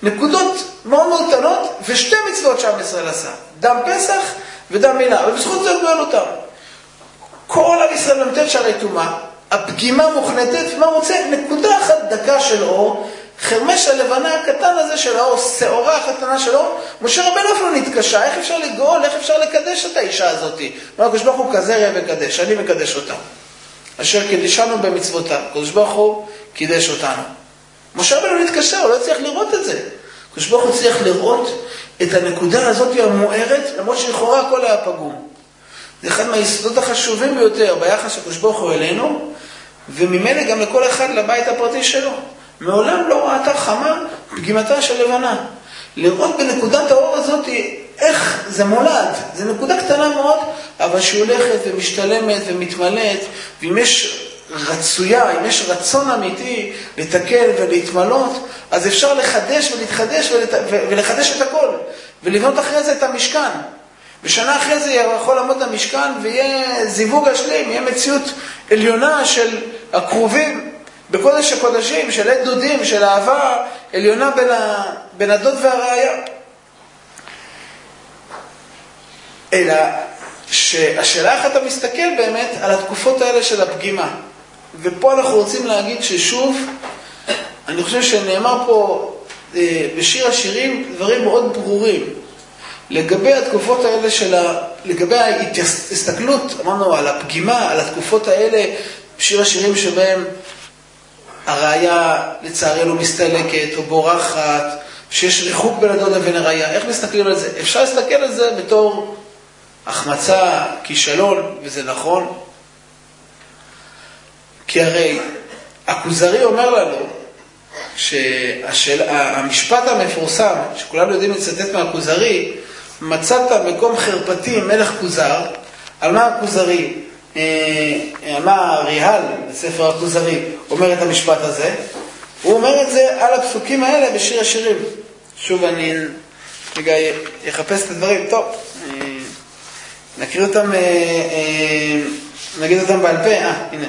נקודות מאוד מאוד קטנות, ושתי מצוות שעם ישראל עשה. דם פסח ודם מילה, ובזכות זה גואל אותם. כל עם ישראל נותן שערי טומאה, הפגימה מוחנטת, ומה רוצה? נקודה אחת דקה של אור, חרמש הלבנה הקטן הזה של האור, שעורה הקטנה של אור, משה רבנו אפילו נתקשה, איך אפשר לגאול, איך אפשר לקדש את האישה הזאת? מה הקדוש ברוך הוא כזה ראה וקדש, אני מקדש אותה. אשר קידשנו במצוותיו, הקדוש ברוך הוא קידש אותנו. משה רבנו נתקשה, הוא לא צריך לראות את זה. הקדוש ברוך הוא צריך לראות את הנקודה הזאת המוארת, למרות שלכאורה הכל היה פגום. זה אחד מהיסודות החשובים ביותר ביחס הקדוש ברוך הוא אלינו, וממילא גם לכל אחד לבית הפרטי שלו. מעולם לא ראתה חמה פגימתה של לבנה. לראות בנקודת האור הזאת איך זה מולד. זה נקודה קטנה מאוד, אבל שהיא הולכת ומשתלמת ומתמלאת, ואם יש רצויה, אם יש רצון אמיתי לתקן ולהתמלות, אז אפשר לחדש ולהתחדש ולחדש את הכל. ולבנות אחרי זה את המשכן. ושנה אחרי זה יכול לעמוד המשכן ויהיה זיווג השלים, יהיה מציאות עליונה של הקרובים בקודש הקודשים, של עת דודים, של אהבה עליונה בין הדוד והרעיה. אלא שהשאלה איך אתה מסתכל באמת על התקופות האלה של הפגימה. ופה אנחנו רוצים להגיד ששוב, אני חושב שנאמר פה בשיר השירים דברים מאוד ברורים. לגבי התקופות האלה לגבי ההסתכלות, אמרנו על הפגימה, על התקופות האלה, בשיר השירים שבהם הרעיה לצערנו מסתלקת או בורחת, שיש ריחוק בין הדוד לבין הרעיה. איך מסתכלים על זה? אפשר להסתכל על זה בתור החמצה, כישלון, וזה נכון. כי הרי הכוזרי אומר לנו שהמשפט המפורסם, שכולנו יודעים לצטט מהכוזרי, מצאת מקום חרפתי מלך כוזר. על מה הכוזרי, על מה ריהל בספר הכוזרי אומר את המשפט הזה? הוא אומר את זה על הפסוקים האלה בשיר השירים. שוב אני רגע יחפש את הדברים. טוב, נקריא אותם, נגיד אותם בעל פה. הנה.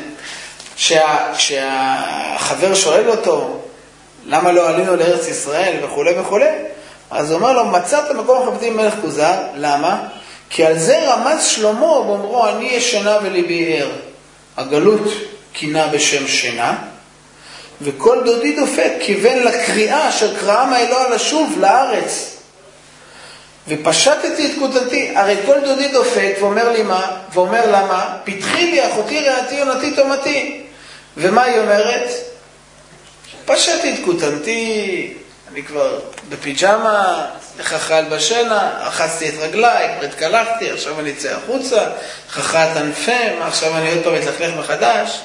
כשהחבר שואל אותו למה לא עלינו לארץ ישראל וכו' וכו', אז הוא אומר לו, מצאת מקום חרפתי מלך כוזר. למה? כי על זה רמז שלמה ואומרו, אני ישנה וליבי ער. הגלות קינה בשם שינה, וכל דודי דופק כיוון לקריאה אשר קראם האלוה לשוב לארץ. ופשטתי את כותתי, הרי כל דודי דופק ואומר לי מה? ואומר למה? פתחי לי אחותי רעתי יונתי תומתי. ומה היא אומרת? פשטתי את כותתי, אני כבר בפיג'מה, חחל בשינה, רחצתי את רגליי, כבר התקלחתי, עכשיו אני אצא החוצה, חחת ענפם, עכשיו אני עוד פעם מתלכלך מחדש.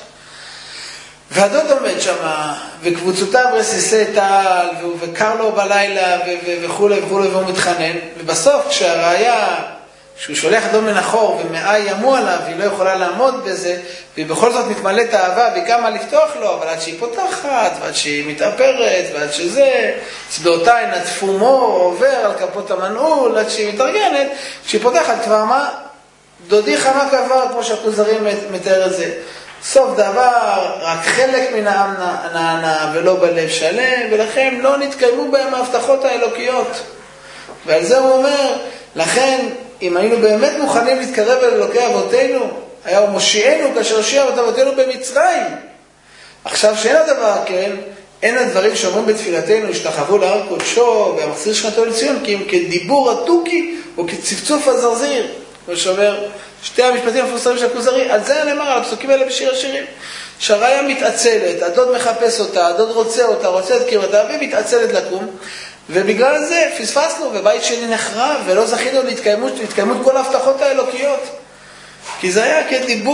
והדוד עומד שם, וקבוצותיו רסיסי טל, וקר לו בלילה, וכו' וכו', והוא מתחנן. ובסוף, כשהראיה, שהוא שולח אדום מן החור, ומאי ימו עליו, היא לא יכולה לעמוד בזה, והיא בכל זאת מתמלאת אהבה, והיא קמה לפתוח לו, אבל עד שהיא פותחת, ועד שהיא מתאפרת, ועד שזה, צדעותיי נטפו מור, עובר על כפות המנעול, עד שהיא מתארגנת, כשהיא פותחת כבר מה? דודי חמה כבר, כמו שהכוזרי מתאר את זה. סוף דבר, רק חלק מן העם נענה ולא בלב שלם, ולכן לא נתקיימו בהם ההבטחות האלוקיות. ועל זה הוא אומר, לכן, אם היינו באמת מוכנים להתקרב אל אלוקי אבותינו, היה הוא מושיענו כאשר הושיע את אבותינו במצרים. עכשיו שאין הדבר כן, אין הדברים שאומרים בתפילתנו, השתחוו להר קודשו והמחזיר שכנתו לציון, כי אם כדיבור התוכי או כצפצוף הזרזיר. הוא שאומר, שתי המשפטים המפורסמים של הכוזרי, על זה נאמר, על הפסוקים האלה בשיר השירים. שהראיה מתעצלת, הדוד מחפש אותה, הדוד רוצה אותה, רוצה את קרבתה, והיא מתעצלת לקום, ובגלל זה פספסנו, ובית שני נחרב, ולא זכינו להתקיימות כל ההבטחות האלוקיות. כי זה היה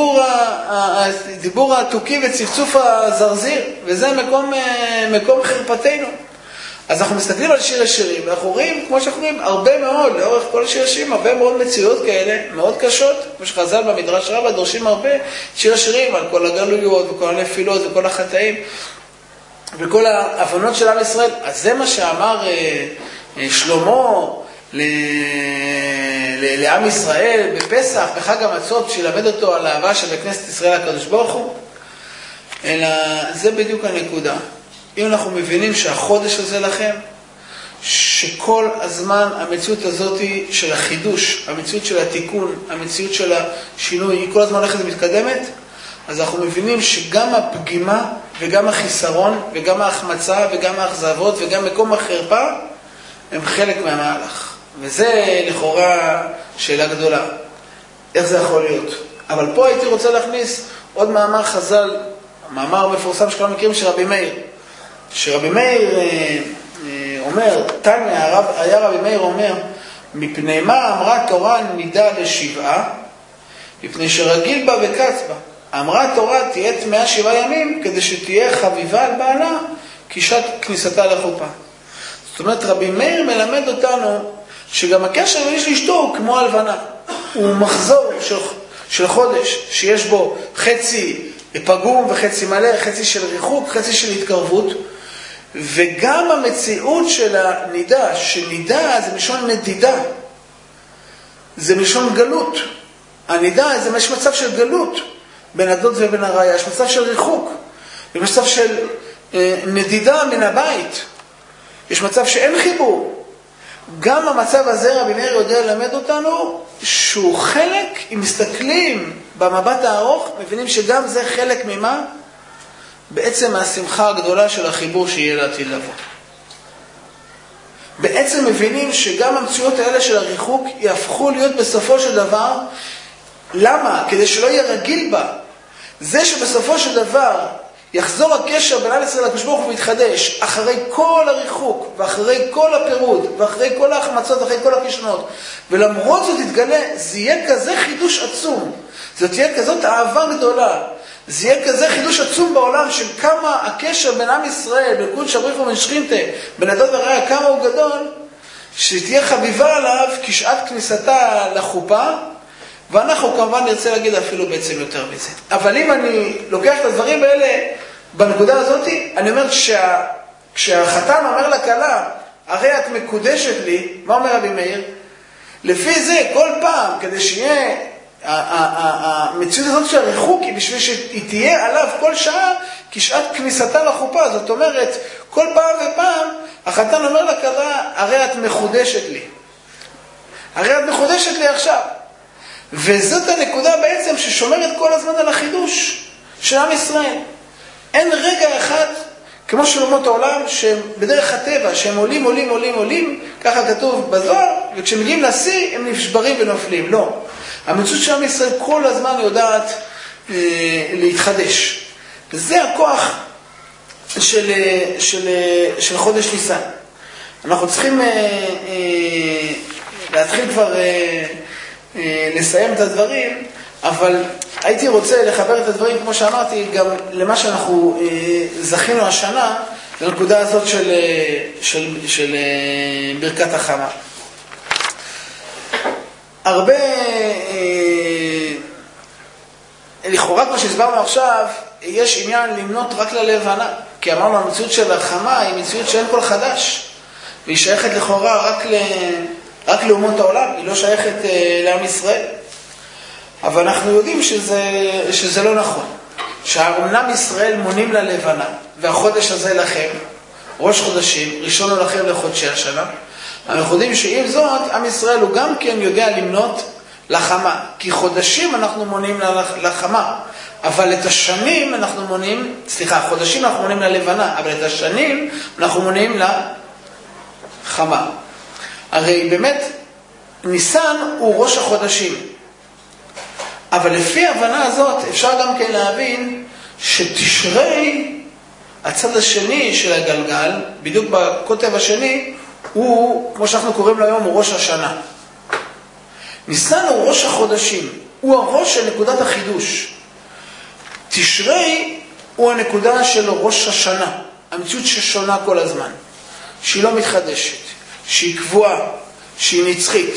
כדיבור התוכי וצפצוף הזרזיר, וזה מקום חרפתנו. אז אנחנו מסתכלים על שיר השירים, ואנחנו רואים, כמו שאנחנו רואים, הרבה מאוד, לאורך כל שיר השירים, הרבה מאוד מציאות כאלה, מאוד קשות, כמו שחז"ל במדרש רבה דורשים הרבה שיר השירים, על כל הגלויות וכל הנפילות וכל החטאים, וכל ההבנות של עם ישראל. אז זה מה שאמר שלמה לעם ישראל בפסח, בחג המצות, שילמד אותו על האהבה של בכנסת ישראל הקדוש ברוך הוא. אלא זה בדיוק הנקודה. אם אנחנו מבינים שהחודש הזה לכם, שכל הזמן המציאות הזאת של החידוש, המציאות של התיקון, המציאות של השינוי, היא כל הזמן הולכת ומתקדמת, אז אנחנו מבינים שגם הפגימה וגם החיסרון וגם ההחמצה וגם האכזבות וגם מקום החרפה הם חלק מהמהלך. וזה לכאורה שאלה גדולה. איך זה יכול להיות? אבל פה הייתי רוצה להכניס עוד מאמר חז"ל, מאמר מפורסם שכולם מכירים של רבי מאיר. שרבי מאיר אומר, תניא, היה רבי מאיר אומר, מפני מה אמרה תורה נידה לשבעה? מפני שרגיל בה וקץ בה. אמרה תורה תהיה טמאה 7 ימים, כדי שתהיה חביבה על בעלה, כשעת כניסתה לחופה. זאת אומרת, רבי מאיר מלמד אותנו, שגם הקשר בין איש לאשתו הוא כמו הלבנה. הוא מחזור של חודש, שיש בו חצי פגום וחצי מלא, חצי של ריחוק, חצי של התקרבות, וגם המציאות של הנידה, שנידה זה מלשון נדידה, זה מלשון גלות. הנידה זה יש מצב של גלות בין הדוד ובין הרעיה, יש מצב של ריחוק, יש מצב של נדידה מן הבית, יש מצב שאין חיבור. גם המצב הזה רבי מאיר יודע ללמד אותנו שהוא חלק, אם מסתכלים במבט הארוך, מבינים שגם זה חלק ממה? בעצם מהשמחה הגדולה של החיבור שיהיה לעתיד לבוא. בעצם מבינים שגם המציאות האלה של הריחוק יהפכו להיות בסופו של דבר, למה? כדי שלא יהיה רגיל בה. זה שבסופו של דבר יחזור הקשר בין עם ישראל לקדוש ברוך הוא ויתחדש אחרי כל הריחוק ואחרי כל הפירוד ואחרי כל ההחמצות ואחרי כל הכישלונות, ולמרות זאת יתגלה, זה יהיה כזה חידוש עצום, זאת תהיה כזאת אהבה גדולה, זה יהיה כזה חידוש עצום בעולם של כמה הקשר בין עם ישראל, בין קודש הבריך ובין שכינתה, בין הדוד והרעיה, כמה הוא גדול, שתהיה חביבה עליו כשעת כניסתה לחופה. ואנחנו כמובן נרצה להגיד אפילו בעצם יותר מזה. אבל אם אני לוקח את הדברים האלה בנקודה הזאת, אני אומר כשהחתן אומר לכלה, הרי את מקודשת לי, מה אומר רבי מאיר? לפי זה כל פעם, כדי שיהיה, המציאות הזאת של הריחוק היא בשביל שהיא תהיה עליו כל שעה כשעת כניסתה לחופה. זאת אומרת, כל פעם ופעם החתן אומר לכלה, הרי את מחודשת לי. הרי את מחודשת לי עכשיו. וזאת הנקודה בעצם ששומרת כל הזמן על החידוש של עם ישראל. אין רגע אחד, כמו של אומות העולם, שהם בדרך הטבע, שהם עולים, עולים, עולים, עולים, ככה כתוב בזוהר, וכשמגיעים לשיא הם נשברים ונופלים. לא. המציאות של עם ישראל כל הזמן יודעת להתחדש. וזה הכוח של חודש ניסן. אנחנו צריכים להתחיל כבר לסיים את הדברים, אבל הייתי רוצה לחבר את הדברים, כמו שאמרתי, גם למה שאנחנו זכינו השנה, לנקודה הזאת של ברכת החמה. הרבה, לכאורה כמו שהסברנו עכשיו, יש עניין למנות רק ללבנה, כי אמרנו המציאות של החמה היא מציאות שאין כל חדש, והיא שייכת לכאורה רק לאומות העולם, היא לא שייכת לעם ישראל. אבל אנחנו יודעים שזה לא נכון. שהאומנם ישראל מונים ללבנה, והחודש הזה לכם, ראש חודשים, ראשון הוא לכם לחודשי השנה, אנחנו יודעים שעם זאת, עם ישראל הוא גם כן יודע למנות לחמה. כי חודשים אנחנו מונים לחמה, אבל את השנים אנחנו מונים, חודשים אנחנו מונים ללבנה, אבל את השנים אנחנו מונים לחמה. הרי באמת, ניסן הוא ראש החודשים. אבל לפי ההבנה הזאת אפשר גם כן להבין שתשרי, הצד השני של הגלגל, בדיוק בכותב השני, הוא, כמו שאנחנו קוראים לו היום, הוא ראש השנה. ניסן הוא ראש החודשים, הוא הראש של נקודת החידוש. תשרי הוא הנקודה של ראש השנה, המציאות ששונה כל הזמן, שהיא לא מתחדשת, שהיא קבועה, שהיא נצחית.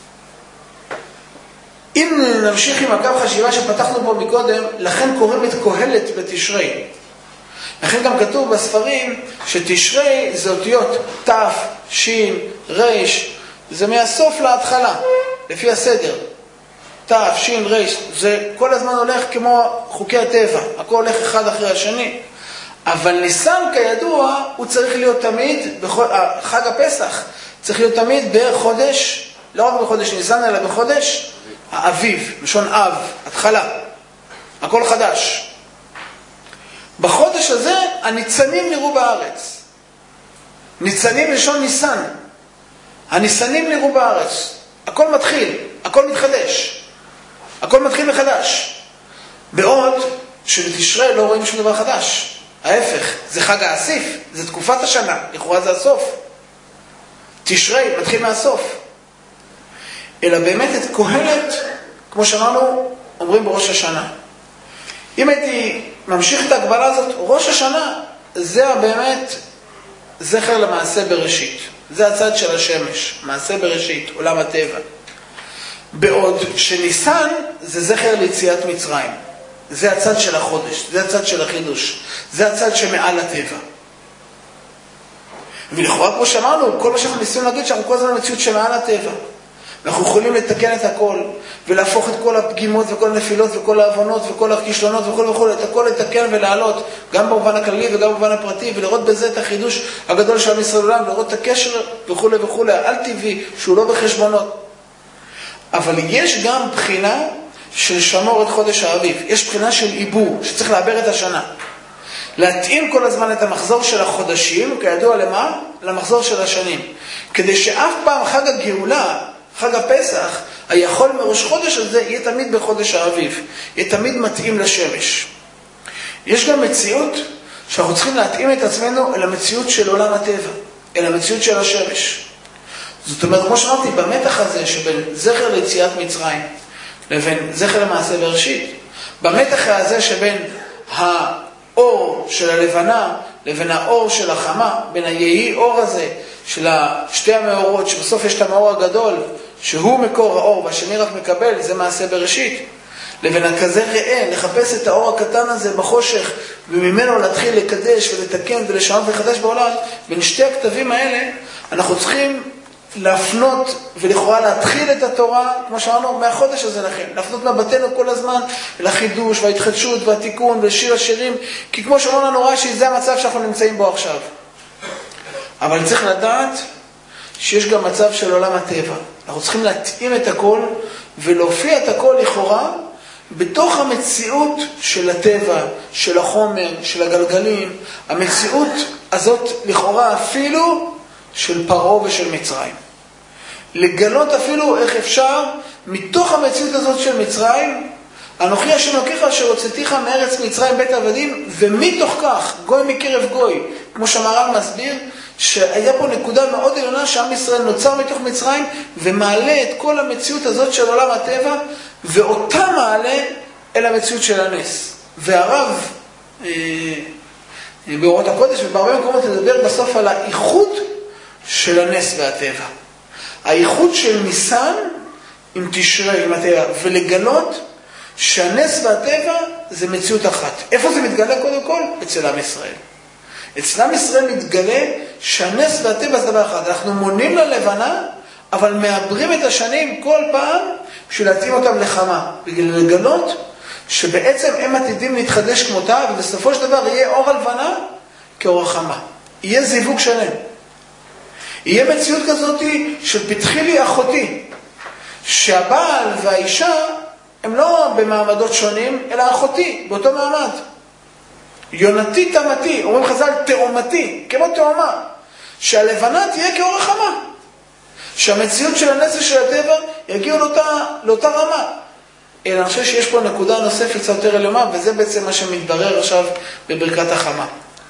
אם נמשיך עם הקו חשיבה שפתחנו פה מקודם, לכן קוראים את קהלת בתשרי. לכן גם כתוב בספרים שתשרי זה אותיות תף, שין, ריש, זה מהסוף להתחלה, לפי הסדר. תף, שין, ריש, זה כל הזמן הולך כמו חוקי הטבע, הכל הולך אחד אחרי השני. אבל ניסן כידוע הוא צריך להיות תמיד, חג הפסח צריך להיות תמיד בחודש, לא רק בחודש ניסן אלא בחודש האביב, לשון אב, התחלה, הכל חדש. בחודש הזה הניצנים נראו בארץ. ניצנים לשון ניסן. הניסנים נראו בארץ. הכל מתחיל, הכל מתחדש. הכל מתחיל מחדש. בעוד שבתשרי לא רואים שום דבר חדש. ההפך, זה חג האסיף, זה תקופת השנה, לכאורה זה הסוף. תשרי מתחיל מהסוף. אלא באמת את קהלת, כמו שאמרנו, אומרים בראש השנה. אם הייתי ממשיך את ההגבלה הזאת, ראש השנה זה באמת זכר למעשה בראשית. זה הצד של השמש, מעשה בראשית, עולם הטבע. בעוד שניסן זה זכר ליציאת מצרים. זה הצד של החודש, זה הצד של החידוש, זה הצד שמעל הטבע. ולכאורה כמו שאמרנו, כל מה שאנחנו ניסינו להגיד שאנחנו כל הזמן במציאות שמעל הטבע. אנחנו יכולים לתקן את הכל, ולהפוך את כל הפגימות וכל הנפילות וכל העוונות וכל הכישלונות וכל, את הכל לתקן ולעלות, גם במובן הכללי וגם במובן הפרטי, ולראות בזה את החידוש הגדול של עם ישראל עולם, לראות את הקשר וכו' וכו', על טבעי, שהוא לא בחשבונות. אבל יש גם בחינה של שמור את חודש האביב. יש בחינה של עיבור, שצריך לעבר את השנה. להתאים כל הזמן את המחזור של החודשים, כידוע למה? למחזור של השנים. כדי שאף פעם חג הגאולה, חג הפסח, היכול מראש חודש הזה יהיה תמיד בחודש האביב. יהיה תמיד מתאים לשמש. יש גם מציאות שאנחנו צריכים להתאים את עצמנו אל המציאות של עולם הטבע, אל המציאות של השמש. זאת אומרת, כמו שאמרתי, במתח הזה שבין זכר ליציאת מצרים לבין זכר למעשה בראשית, במתח הזה שבין האור של הלבנה לבין האור של החמה, בין היהי אור הזה של שתי המאורות, שבסוף יש את המאור הגדול, שהוא מקור האור והשני רק מקבל, זה מעשה בראשית, לבין הכזה ראה, לחפש את האור הקטן הזה בחושך, וממנו להתחיל לקדש ולתקן ולשנות ולחדש בעולם, בין שתי הכתבים האלה, אנחנו צריכים להפנות ולכאורה להתחיל את התורה, כמו שאמרנו, מהחודש הזה לכם. להפנות מבטנו כל הזמן לחידוש וההתחדשות והתיקון ולשיר השירים, כי כמו שאמרנו לנו רש"י, זה המצב שאנחנו נמצאים בו עכשיו. אבל צריך לדעת שיש גם מצב של עולם הטבע. אנחנו צריכים להתאים את הכל ולהופיע את הכל לכאורה בתוך המציאות של הטבע, של החומר, של הגלגלים, המציאות הזאת לכאורה אפילו של פרעה ושל מצרים. לגלות אפילו איך אפשר מתוך המציאות הזאת של מצרים, אנוכי השם אלוקיך אשר הוצאתיך מארץ מצרים בית עבדים, ומתוך כך גוי מקרב גוי, כמו שהמהר"ל מסביר, שהיה פה נקודה מאוד עליונה שעם ישראל נוצר מתוך מצרים ומעלה את כל המציאות הזאת של עולם הטבע, ואותה מעלה אל המציאות של הנס. והרב באורות הקודש ובהרבה מקומות לדבר בסוף על האיחוד של הנס והטבע. האיחוד של ניסן עם תשרי, עם הטבע, ולגלות שהנס והטבע זה מציאות אחת. איפה זה מתגלה קודם כל? אצל עם ישראל. אצל עם ישראל מתגלה שהנס והטבע זה דבר אחד. אנחנו מונים ללבנה, אבל מעברים את השנים כל פעם בשביל להתאים אותם לחמה. בגלל לגלות שבעצם הם עתידים להתחדש כמותה, ובסופו של דבר יהיה אור הלבנה כאור החמה. יהיה זיווג שלם. יהיה מציאות כזאת של פתחי לי אחותי, שהבעל והאישה הם לא במעמדות שונים, אלא אחותי, באותו מעמד. יונתי תמתי, אומרים חז"ל תאומתי, כמו תאומה, שהלבנה תהיה כאור החמה, שהמציאות של הנס ושל הטבע יגיעו לאותה רמה. אלא אני חושב שיש פה נקודה נוספת קצת יותר עליונה, וזה בעצם מה שמתברר עכשיו בברכת החמה.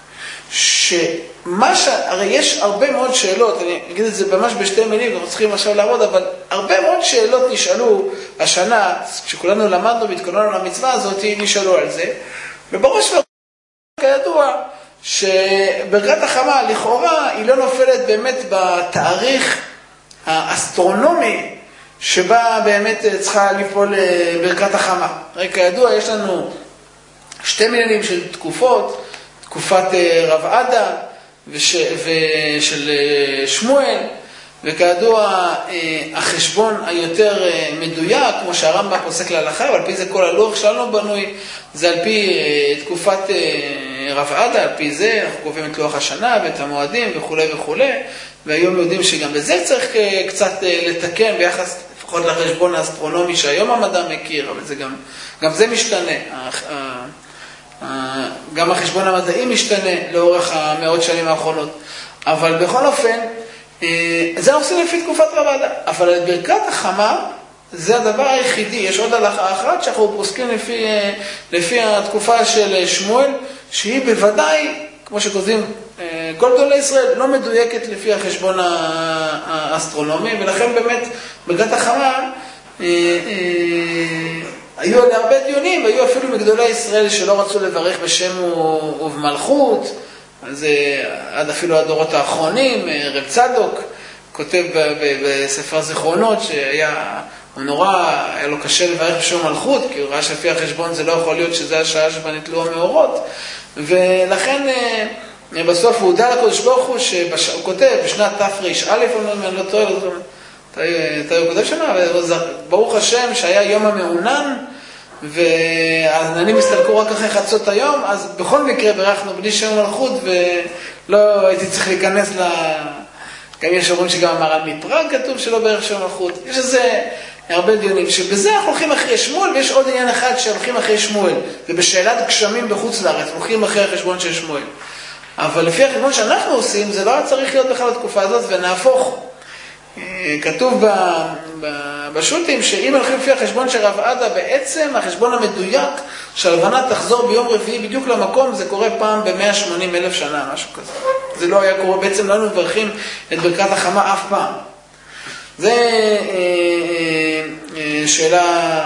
הרי יש הרבה מאוד שאלות, אני אגיד את זה ממש בשתי מילים, אנחנו צריכים עכשיו לעבוד, אבל הרבה מאוד שאלות נשאלו השנה, כשכולנו למדנו והתכוננו למצווה הזאת, נשאלו על זה, ובראש כידוע שברכת החמה לכאורה היא לא נופלת באמת בתאריך האסטרונומי שבה באמת צריכה ליפול ברכת החמה. הרי כידוע יש לנו שתי מניינים של תקופות, תקופת רב עדה ושל שמואל, וכידוע החשבון היותר מדויק, כמו שהרמב"ם פוסק להלכה, ועל פי זה כל הלוח שלנו בנוי, זה על פי תקופת רב עדה, על פי זה אנחנו קובעים את לוח השנה ואת המועדים וכו' וכו', והיום יודעים שגם בזה צריך קצת לתקן ביחס לפחות לחשבון האסטרונומי שהיום המדע מכיר, אבל זה גם זה משתנה. גם החשבון המדעי משתנה לאורך המאות שנים האחרונות. אבל בכל אופן, זה עושים לפי תקופת רב עדה. אבל את ברכת החמה, זה הדבר היחידי. יש עוד הלכה אחת שאנחנו פוסקים לפי התקופה של שמואל, שהיא בוודאי, כמו שכותבים כל גדולי ישראל, לא מדויקת לפי החשבון האסטרונומי, ולכן באמת ברכת החמה היו עליה הרבה דיונים, והיו אפילו מגדולי ישראל שלא רצו לברך בשם ובמלכות, אז עד אפילו הדורות האחרונים, רב צדוק כותב בספר זיכרונות הוא נורא, היה לו קשה לברך בשם מלכות, כי הוא ראה שלפי החשבון זה לא יכול להיות שזה השעה שבה נתלו המאורות, ולכן בסוף הוא הודע לקדוש ברוך הוא, שהוא כותב בשנת תר"א, אני לא טועה, הוא כותב שנה, ברוך השם שהיה יום המעונן, והעננים הסתלקו רק אחרי חצות היום, אז בכל מקרה ברכנו בלי שם מלכות, ולא הייתי צריך להיכנס גם יש אומרים שגם המהר"ל מפראג כתוב שלא ברך שם מלכות. יש איזה הרבה דיונים, שבזה אנחנו הולכים אחרי שמואל, ויש עוד עניין אחד שהולכים אחרי שמואל, ובשאלת גשמים בחוץ לארץ, הולכים אחרי החשבון של שמואל. אבל לפי החשבון שאנחנו עושים, זה לא צריך להיות בכלל בתקופה הזאת, ונהפוך. כתוב בשו"תים שאם הולכים לפי החשבון של רב עדה, בעצם החשבון המדויק שהלבנה תחזור ביום רביעי בדיוק למקום, זה קורה פעם ב-180,000 שנה, משהו כזה. זה לא היה קורה, בעצם לא היינו מברכים את ברכת החמה אף פעם. זה שאלה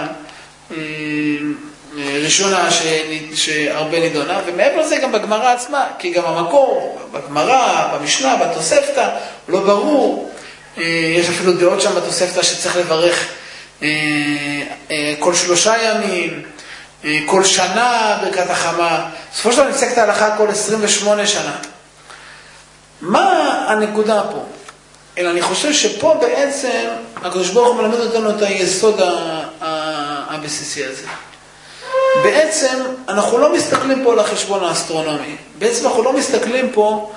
ראשונה שהרבה נידונה, ומעבר לזה גם בגמרא עצמה, כי גם המקור, בגמרא, במשנה, בתוספתא, הוא לא ברור. יש אפילו דעות שם בתוספתא שצריך לברך כל 3 ימים, כל שנה ברכת החמה. בסופו של דבר נפסק את ההלכה כל 28 שנה. מה הנקודה פה? אלא אני חושב שפה בעצם הקדוש ברוך הוא מלמד אותנו את היסוד הבסיסי הזה. בעצם אנחנו לא מסתכלים פה על החשבון האסטרונומי. בעצם אנחנו לא מסתכלים פה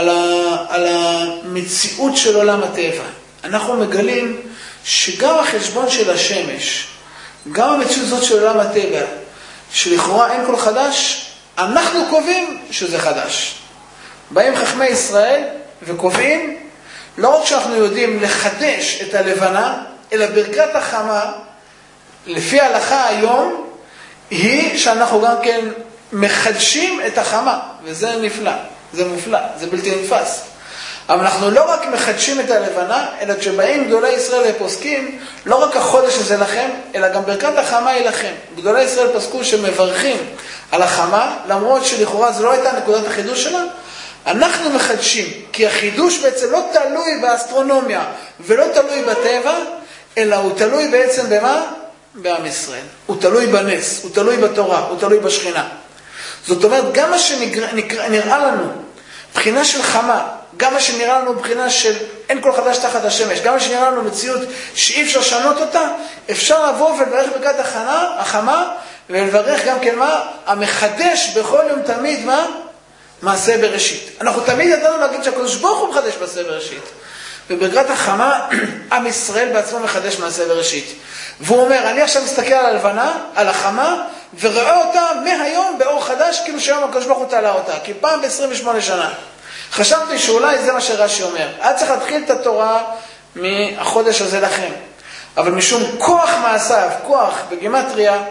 על המציאות של עולם הטבע. אנחנו מגלים שגם החשבון של השמש, גם המציאות הזאת של עולם הטבע, שלכאורה אין כל חדש, אנחנו קובעים שזה חדש. באים חכמי ישראל וקובעים, לא רק שאנחנו יודעים לחדש את הלבנה, אלא ברכת החמה, לפי ההלכה היום, היא שאנחנו גם כן מחדשים את החמה, וזה נפלא. זה מופלא, זה בלתי נתפס. אבל אנחנו לא רק מחדשים את הלבנה, אלא כשבאים גדולי ישראל ופוסקים, לא רק החודש הזה לכם, אלא גם ברכת החמה היא לכם. גדולי ישראל פסקו שמברכים על החמה, למרות שלכאורה זו לא הייתה נקודת החידוש שלה, אנחנו מחדשים, כי החידוש בעצם לא תלוי באסטרונומיה, ולא תלוי בטבע, אלא הוא תלוי בעצם במה? בעם ישראל. הוא תלוי בנס, הוא תלוי בתורה, הוא תלוי בשכינה. זאת אומרת, גם מה שנראה לנו בחינה של חמה, גם מה שנראה לנו בחינה של אין כל חדש תחת השמש, גם מה שנראה לנו מציאות שאי אפשר לשנות אותה, אפשר לבוא ולברך ברכת החמה, ולברך גם כן מה? המחדש בכל יום תמיד מה? מעשה בראשית. אנחנו תמיד ידענו להגיד שהקדוש ברוך הוא מחדש מעשה בראשית. ובברכת החמה, עם ישראל בעצמו מחדש מעשה בראשית. והוא אומר, אני עכשיו מסתכל על הלבנה, על החמה, וראה אותה מהיום באור חדש, כאילו שהיום הקדוש ברוך הוא תעלה אותה, כי פעם ב-28 שנה. חשבתי שאולי זה מה שרש"י אומר. היה צריך להתחיל את התורה מהחודש הזה לכם. אבל משום כוח מעשיו, כוח בגימטריה,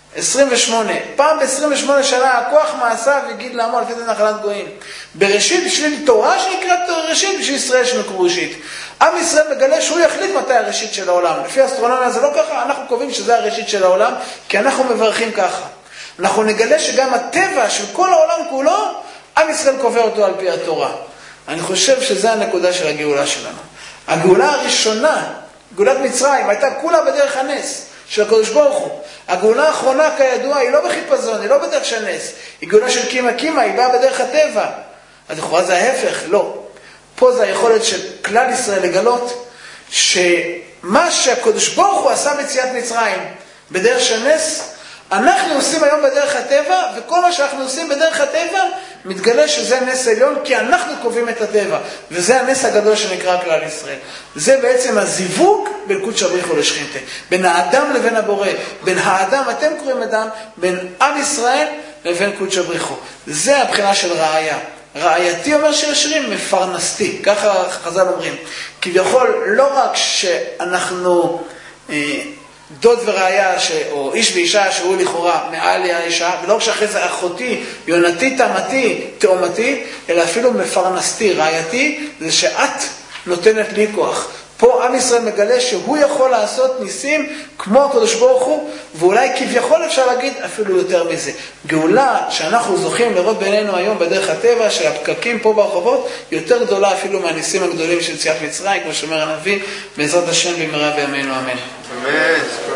28. פעם ב-28 שנה הכוח מעשיו יגיד לעמוד לפי זה נחלת גויים. בראשית בשביל תורה שנקראת ראשית, בשביל ישראל שנקראו ראשית. עם ישראל מגלה שהוא יחליט מתי הראשית של העולם. לפי אסטרונומיה זה לא ככה, אנחנו קובעים שזה הראשית של העולם, כי אנחנו מברכים ככה. אנחנו נגלה שגם הטבע של כל העולם כולו, עם ישראל קובע אותו על פי התורה. אני חושב שזה הנקודה של הגאולה שלנו. הגאולה הראשונה, גאולת מצרים, הייתה כולה בדרך הנס של הקדוש ברוך הוא. הגאולה האחרונה כידוע היא לא בחיפזון, היא לא בדרך של נס. היא גאולה של קימה קימה, היא באה בדרך הטבע. אז לכאורה זה ההפך, לא. פה זה היכולת של כלל ישראל לגלות שמה שהקדוש ברוך הוא עשה ביציאת מצרים בדרך של נס, אנחנו עושים היום בדרך הטבע, וכל מה שאנחנו עושים בדרך הטבע מתגלה שזה נס עליון, כי אנחנו קובעים את הטבע, וזה הנס הגדול שנקרא כלל ישראל. זה בעצם הזיווג בין קודשא בריך הוא לשכינתה, בין האדם לבין הבורא, בין האדם, אתם קוראים אדם, בין עם ישראל לבין קודשא בריך הוא. זה הבחינה של ראיה. ראייתי אומר שישרים, מפרנסתי, ככה חז"ל אומרים. כביכול לא רק שאנחנו דוד וראיה, או איש ואישה שהוא לכאורה מעל האישה, ולא רק שאחרי זה אחותי, יונתי, תמתי, תאומתי, אלא אפילו מפרנסתי, ראייתי, זה שאת נותנת לי כוח. פה עם ישראל מגלה שהוא יכול לעשות ניסים כמו הקדוש ברוך הוא, ואולי כביכול אפשר להגיד אפילו יותר מזה. גאולה שאנחנו זוכים לראות בינינו היום בדרך הטבע, של הפקקים פה ברחובות, יותר גדולה אפילו מהניסים הגדולים של יציאת מצרים, כמו שאומר הנביא, בעזרת השם במהרה בימינו אמן.